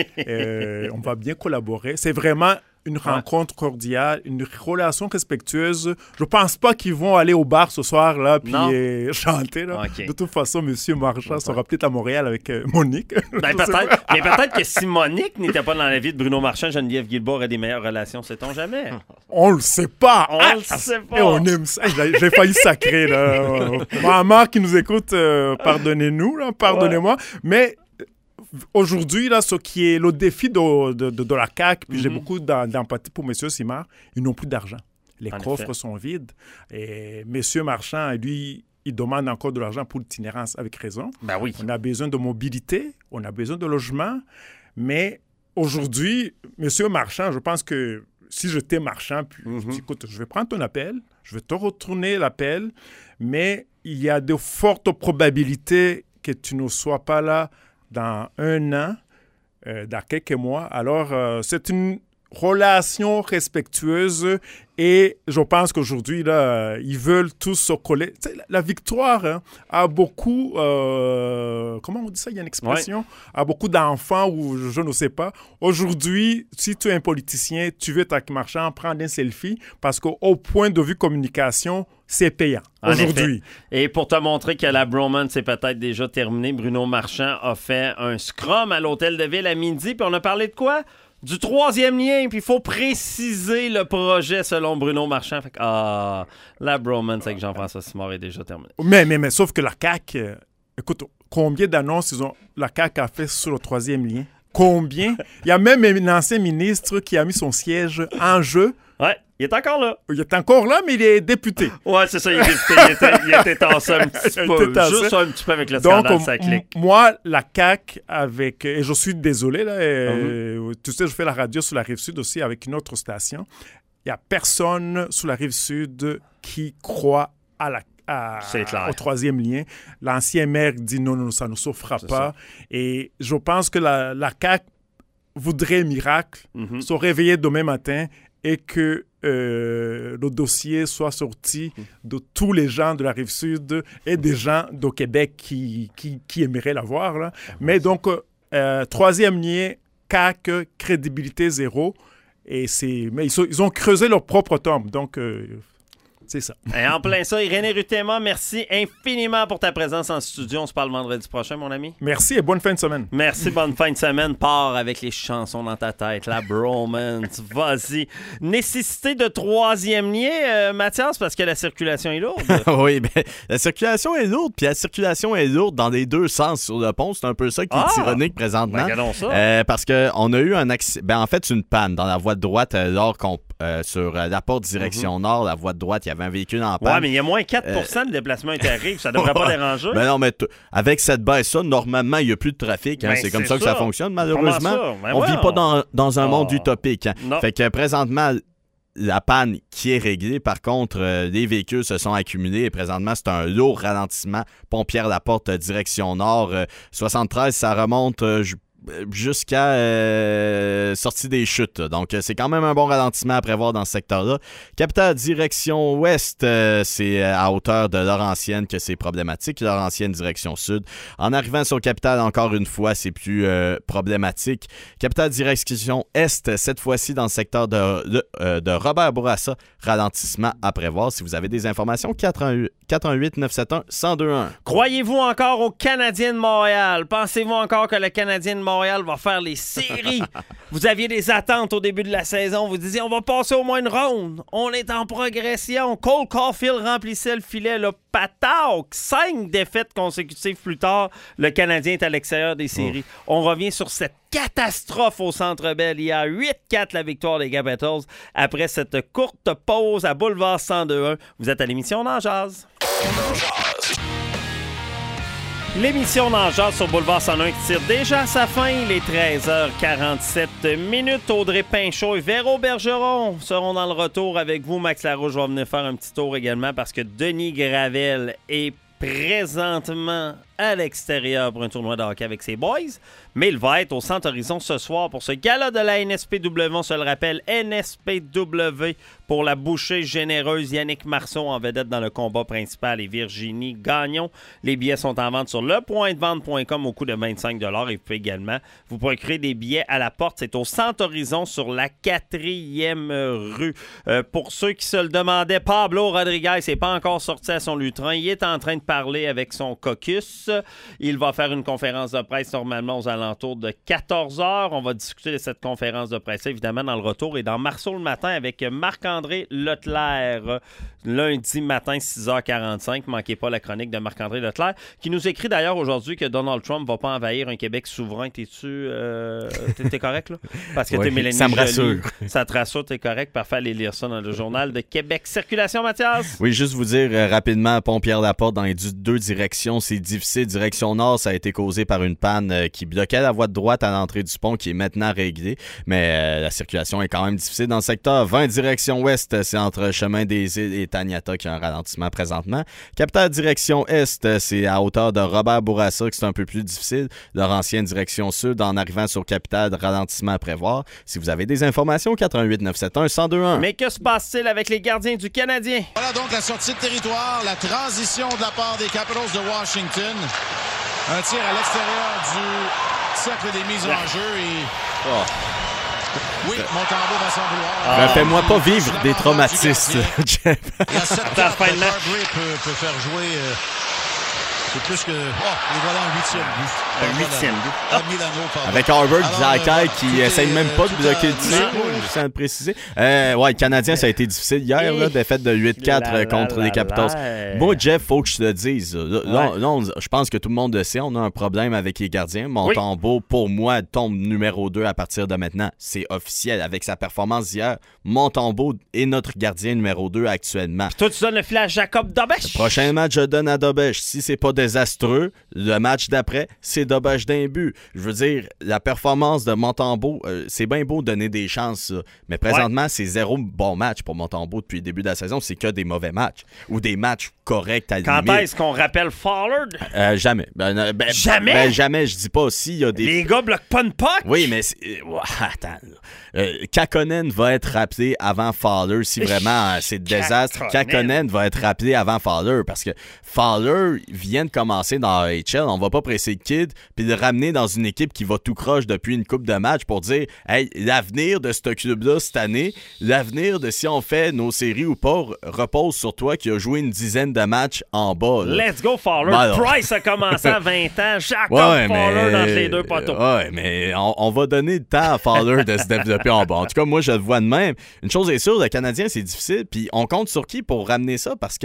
euh, on va bien collaborer. C'est vraiment une ouais. rencontre cordiale, une relation respectueuse. Je pense pas qu'ils vont aller au bar ce soir là puis euh, chanter là. Okay. De toute façon, M. Marchand ouais. sera peut-être à Montréal avec euh, Monique. Ben, peut-être. Mais peut-être que si Monique n'était pas dans la vie de Bruno Marchand, Geneviève Guilbeault aurait des meilleures relations. Sait-on jamais? On le sait pas. On ah, le sait pas. Et on aime ça. J'ai failli sacrer là. Maman qui nous écoute, euh, pardonnez-nous là, pardonnez-moi. Ouais. Mais aujourd'hui, là, ce qui est le défi de, de, de, de la C A Q, puis mm-hmm. j'ai beaucoup d'empathie pour M. Simard, ils n'ont plus d'argent. Les en coffres effet. sont vides. Et M. Marchand, lui, il demande encore de l'argent pour l'itinérance, avec raison. Ben oui. On a besoin de mobilité, on a besoin de logement. Mais aujourd'hui, M. Marchand, je pense que si j'étais Marchand, puis mm-hmm. je dis, écoute, je vais prendre ton appel, je vais te retourner l'appel, mais il y a de fortes probabilités que tu ne sois pas là dans un an, euh, dans quelques mois. Alors, euh, c'est une relation respectueuse et je pense qu'aujourd'hui, là, ils veulent tous se coller. Tu sais, la, la victoire hein, a beaucoup... Euh, comment on dit ça? Il y a une expression. Ouais. A beaucoup d'enfants ou je, je ne sais pas. Aujourd'hui, si tu es un politicien, tu veux être avec Marchand, prendre un selfie parce qu'au point de vue communication, c'est payant en aujourd'hui. Effet. Et pour te montrer que la bromance est peut-être déjà terminée, Bruno Marchand a fait un scrum à l'hôtel de ville à midi. Puis on a parlé de quoi? Du troisième lien. Puis il faut préciser le projet selon Bruno Marchand. Fait que, ah, la bromance avec Jean-François Simard est déjà terminée. Mais, mais, mais sauf que la C A Q, euh, écoute, combien d'annonces ils ont, la C A Q a fait sur le troisième lien? Combien? Il y a même un ancien ministre qui a mis son siège en jeu. Ouais, il est encore là. Il est encore là, mais il est député. Ouais, c'est ça, il est député. Il était, il était tassé un petit peu. Juste un petit peu avec le scandale, donc, ça clique. M- moi, la C A Q, avec... Et je suis désolé, là. Et, mm-hmm. Tu sais, je fais la radio sur la Rive-Sud aussi avec une autre station. Il n'y a personne sur la Rive-Sud qui croit à la À, au troisième lien. L'ancien maire dit non, non, ça ne souffra pas. Ça. Et je pense que la, la C A Q voudrait un miracle, mm-hmm. se réveiller demain matin et que euh, le dossier soit sorti mm. de tous les gens de la Rive-Sud et des gens de Québec qui, qui, qui aimeraient l'avoir. Là. Ah, Mais donc, euh, troisième lien, C A Q, crédibilité zéro. Et c'est... Mais ils, sont, ils ont creusé leur propre tombe. Donc... Euh, c'est ça. Et en plein ça, Irénée Rutema, merci infiniment pour ta présence en studio. On se parle vendredi prochain, mon ami. Merci et bonne fin de semaine. Merci, bonne fin de semaine. Pars avec les chansons dans ta tête, la bromance. Vas-y. Nécessité de troisième lien, euh, Mathias, parce que la circulation est lourde. Oui, bien, la circulation est lourde, puis la circulation est lourde dans les deux sens sur le pont. C'est un peu ça qui est ah! ironique présentement. Ben, regardons ça. Euh, parce qu'on a eu un accident. Ben, en fait, une panne dans la voie de droite euh, lors qu'on euh, sur euh, la porte direction mm-hmm. nord, la voie de droite, il y avait un véhicule en panne. Ouais, mais il y a moins quatre pour cent euh... de déplacements interrives, ça devrait pas déranger. Ben non, mais t- avec cette baisse-là, normalement, il n'y a plus de trafic. Hein, ben, c'est comme c'est ça, ça que ça fonctionne, malheureusement. Ben on ne ouais, vit pas dans, dans un oh. monde utopique. Hein. Fait que présentement, la panne qui est réglée. Par contre, euh, les véhicules se sont accumulés et présentement, c'est un lourd ralentissement. Pont-Pierre-Laporte, direction nord. Euh, soixante-treize, ça remonte euh, jusqu'à euh, sortie des chutes. Donc, c'est quand même un bon ralentissement à prévoir dans ce secteur-là. Capitale direction ouest, euh, c'est à hauteur de Laurentienne que c'est problématique. Laurentienne direction sud. En arrivant sur Capitale, encore une fois, c'est plus euh, problématique. Capitale direction est, cette fois-ci dans le secteur de, de, euh, de Robert Bourassa. Ralentissement à prévoir. Si vous avez des informations, quatre un huit neuf sept un un zéro deux un. Croyez-vous encore aux Canadiens de Montréal? Pensez-vous encore que le Canadien de Montréal va faire les séries? Vous aviez des attentes au début de la saison. Vous disiez, on va passer au moins une ronde. On est en progression. Cole Caulfield remplissait le filet. Le patauk. Cinq défaites consécutives plus tard, le Canadien est à l'extérieur des séries. Oh. On revient sur cette catastrophe au Centre Bell. Il y a huit quatre la victoire des Capitals après cette courte pause à Boulevard cent deux un. Vous êtes à l'émission Dans Jazz. L'émission Dans Jazz sur Boulevard cent un qui tire déjà à sa fin. Il est treize heures quarante-sept minutes. Audrey Pinchot et Véro Bergeron seront dans le retour avec vous. Max Larouche va venir faire un petit tour également parce que Denis Gravel est présentement à l'extérieur pour un tournoi de hockey avec ses boys, mais il va être au Centre Horizon ce soir pour ce gala de la N S P W. On se le rappelle, N S P W pour la bouchée généreuse. Yannick Marceau en vedette dans le combat principal et Virginie Gagnon. Les billets sont en vente sur le point de vente point com au coût de vingt-cinq dollars et vous pouvez également vous procurer des billets à la porte. C'est au Centre Horizon sur la quatrième rue. Euh, pour ceux qui se le demandaient, Pablo Rodriguez n'est pas encore sorti à son lutrin. Il est en train de parler avec son caucus. Il va faire une conférence de presse normalement aux alentours de quatorze heures. On va discuter de cette conférence de presse, évidemment, dans le retour et dans Marceau le matin avec Marc-André Leclerc. Lundi matin, six heures quarante-cinq. Manquez pas la chronique de Marc-André Leclerc, qui nous écrit d'ailleurs aujourd'hui que Donald Trump va pas envahir un Québec souverain. T'es-tu... Euh, t'es, t'es correct, là? Parce que oui, t'es Mélanie ça me Joly. rassure. Ça te rassure, t'es correct. Parfait, allez lire ça dans le Journal de Québec. Circulation, Mathias? Oui, juste vous dire euh, rapidement, Pont-Pierre-Laporte dans les deux directions, c'est difficile. Direction nord, ça a été causé par une panne euh, qui bloquait la voie de droite à l'entrée du pont, qui est maintenant réglée. Mais euh, la circulation est quand même difficile dans le secteur. vingt direction ouest, c'est entre Chemin des Îles et Taniata qui a un ralentissement présentement. Capitale direction est, c'est à hauteur de Robert Bourassa que c'est un peu plus difficile. Laurentienne direction sud, en arrivant sur Capitale, ralentissement à prévoir. Si vous avez des informations, quatre un huit neuf sept un un zéro deux un. Mais que se passe-t-il avec les gardiens du Canadien? Voilà donc la sortie de territoire, la transition de la part des Capitals de Washington. Un tir à l'extérieur du cercle des mises en jeu et... Oh. Oui, Montembeault va s'en vouloir. Ah. Fais-moi pas vivre des traumatismes, Jeff. Il y a sept cartes que Marbury peut, peut faire jouer... Euh... C'est plus que... Oh, et voilà un huitième but. Un huitième but. Ah, Milano, pardon. Avec Harvard Zakai euh, qui essaye même pas de bloquer le tir, juste à le préciser. Euh, ouais, le Canadien, ça a été difficile hier, là, défaite de huit quatre la, contre la, les Capitals. La, la. Moi, Jeff, faut que je te le dise. Là, ouais. là, là on, je pense que tout le monde le sait, on a un problème avec les gardiens. Montembeault, oui. pour moi, tombe numéro deux à partir de maintenant. C'est officiel. Avec sa performance d'hier, Montembeault est notre gardien numéro deux actuellement. Puis toi, tu donnes le fil à Jacob Dobèche. Le prochain match, je donne à Dobèche. Si c'est pas désastreux, le match d'après, c'est Dobèche d'un but. Je veux dire, la performance de Montembeault, euh, c'est bien beau de donner des chances, ça. Mais présentement, ouais. c'est zéro bon match pour Montembeault depuis le début de la saison. C'est que des mauvais matchs ou des matchs corrects à la Quand limite. est-ce qu'on rappelle Fowler? Euh, jamais. Ben, ben, jamais? Ben, jamais. Je dis pas aussi. Il y a des... Les gars bloquent pas une puck? Oui, mais... C'est... Attends. Euh, Kakkonen va être rappelé avant Fowler si vraiment euh, c'est désastre. Kakkonen va être rappelé avant Fowler parce que Fowler vient de commencer dans A H L. On va pas presser le kid puis le ramener dans une équipe qui va tout croche depuis une coupe de match pour dire hey, l'avenir de ce club-là cette année, l'avenir de si on fait nos séries ou pas repose sur toi qui a joué une dizaine de matchs en bas. Là. Let's go Fowler. Ben, Price a commencé à vingt ans. Jacob ouais, Fowler mais... dans les deux poteaux. Ouais, mais on, on va donner le temps à Fowler de se développer en bas. En tout cas, moi, je le vois de même. Une chose est sûre, le Canadien, c'est difficile. Puis on compte sur qui pour ramener ça? Parce que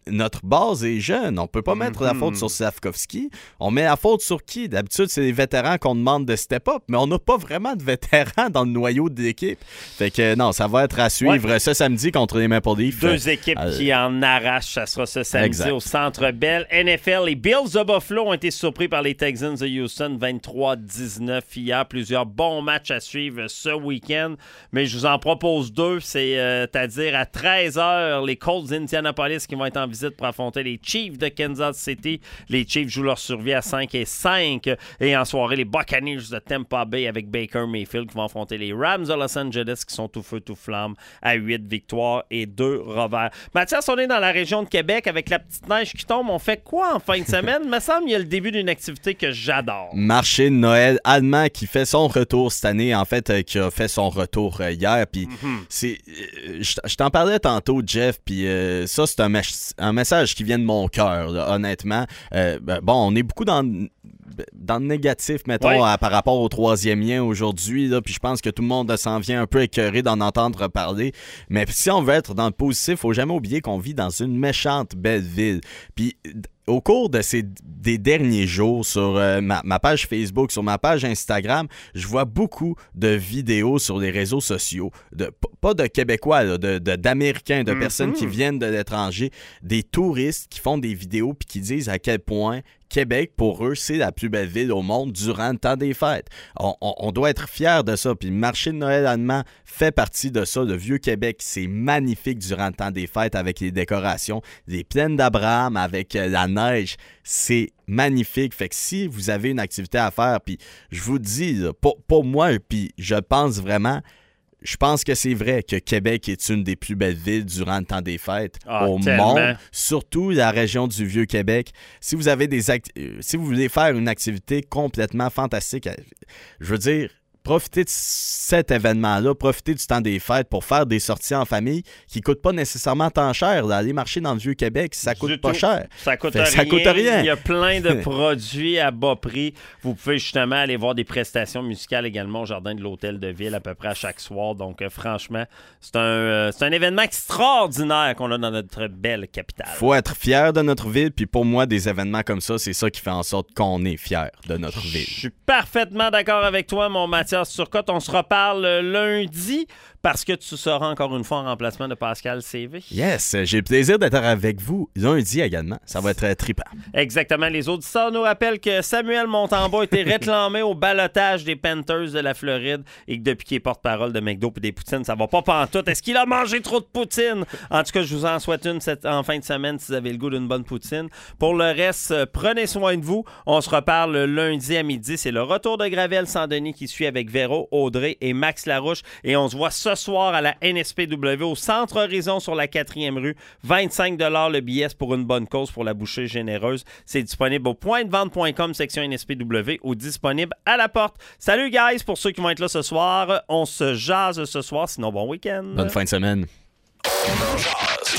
notre base est jeune. On peut pas mettre Mm-hmm. la faute sur Slavkovski. On met la faute sur qui? D'habitude, c'est les vétérans qu'on demande de step up, mais on n'a pas vraiment de vétérans dans le noyau de l'équipe. Fait que non, ça va être à suivre Ouais. ce samedi contre les Maple Leafs. Deux équipes Euh, qui en arrachent. Ça sera ce samedi Exact. au Centre Bell. N F L, les Bills de Buffalo ont été surpris par les Texans de Houston vingt-trois dix-neuf hier. Plusieurs bons matchs à suivre ce week-end. Mais je vous en propose deux. C'est-à-dire à treize heures, les Colts d'Indianapolis qui vont être en visite pour affronter les Chiefs de Kansas City. Les Chiefs jouent leur survie à cinq et cinq. Et en soirée, les Buccaneers de Tampa Bay avec Baker Mayfield qui vont affronter les Rams de Los Angeles qui sont tout feu, tout flamme à huit victoires et deux revers. Mathias, on est dans la région de Québec avec la petite neige qui tombe. On fait quoi en fin de semaine? Il me semble qu'il y a le début d'une activité que j'adore. Marché de Noël allemand qui fait son retour cette année, en fait, euh, qui a fait son retour euh, hier. Puis Mm-hmm. c'est, euh, je je t'en parlais tantôt, Jeff. Puis euh, ça, c'est un, mes- un message qui vient de mon cœur, là, honnêtement. Euh, ben, bon, on est beaucoup dans dans le négatif, mettons, Ouais. à- par rapport au troisième lien aujourd'hui, là, puis je pense que tout le monde s'en vient un peu écœuré d'en entendre parler. Mais si on veut être dans le positif, faut jamais oublier qu'on vit dans une méchante belle ville. Puis d- au cours de ces des derniers jours, sur euh, ma, ma page Facebook, sur ma page Instagram, je vois beaucoup de vidéos sur les réseaux sociaux, de, p- pas de Québécois, là, de, de- d'Américains, de Mhm. personnes qui viennent de l'étranger, des touristes qui font des vidéos puis qui disent à quel point Québec, pour eux, c'est la plus belle ville au monde durant le temps des fêtes. On, on- on doit être fiers de ça. Puis le marché de Noël allemand fait partie de ça. Le Vieux-Québec, c'est magnifique durant le temps des fêtes avec les décorations, les plaines d'Abraham avec euh, la neige. C'est magnifique. Fait que si vous avez une activité à faire, puis je vous dis, là, pour, pour moi, puis je pense vraiment... Je pense que c'est vrai que Québec est une des plus belles villes durant le temps des fêtes Ah, au tellement. monde, surtout la région du Vieux-Québec. Si vous avez des act- euh, si vous voulez faire une activité complètement fantastique, euh, je veux dire, profitez de cet événement-là, profitez du temps des fêtes pour faire des sorties en famille qui ne coûtent pas nécessairement tant cher. Là, aller marcher dans le Vieux-Québec, ça coûte Du pas tout. cher. Ça coûte, Fait rien. que ça coûte rien. Il y a plein de produits à bas prix. Vous pouvez justement aller voir des prestations musicales également au jardin de l'Hôtel de Ville à peu près à chaque soir. Donc, euh, franchement, c'est un, euh, c'est un événement extraordinaire qu'on a dans notre belle capitale. Faut être fier de notre ville, puis pour moi, des événements comme ça, c'est ça qui fait en sorte qu'on est fier de notre ville. Je suis parfaitement d'accord avec toi, mon Mathias Turcotte. On se reparle lundi parce que tu seras encore une fois en remplacement de Pascal C V. Yes, j'ai le plaisir d'être avec vous lundi également. Ça va être euh, trippant. Exactement. Les auditeurs nous rappellent que Samuel Montembeau a été réclamé au balotage des Panthers de la Floride et que depuis qu'il est porte-parole de McDo et des poutines, ça va pas pantoute. Est-ce qu'il a mangé trop de poutine? En tout cas, je vous en souhaite une cette, en fin de semaine si vous avez le goût d'une bonne poutine. Pour le reste, euh, prenez soin de vous. On se reparle lundi à midi. C'est le retour de Gravel-Saint-Denis qui suit avec Véro, Audrey et Max Larouche. Et on se voit ce soir à la N S P W au Centre Horizon sur la quatrième rue. vingt-cinq dollars le billet pour une bonne cause pour la bouchée généreuse. C'est disponible au point de vente point com section N S P W ou disponible à la porte. Salut guys pour ceux qui vont être là ce soir. On se jase ce soir, sinon bon week-end. Bonne fin de semaine.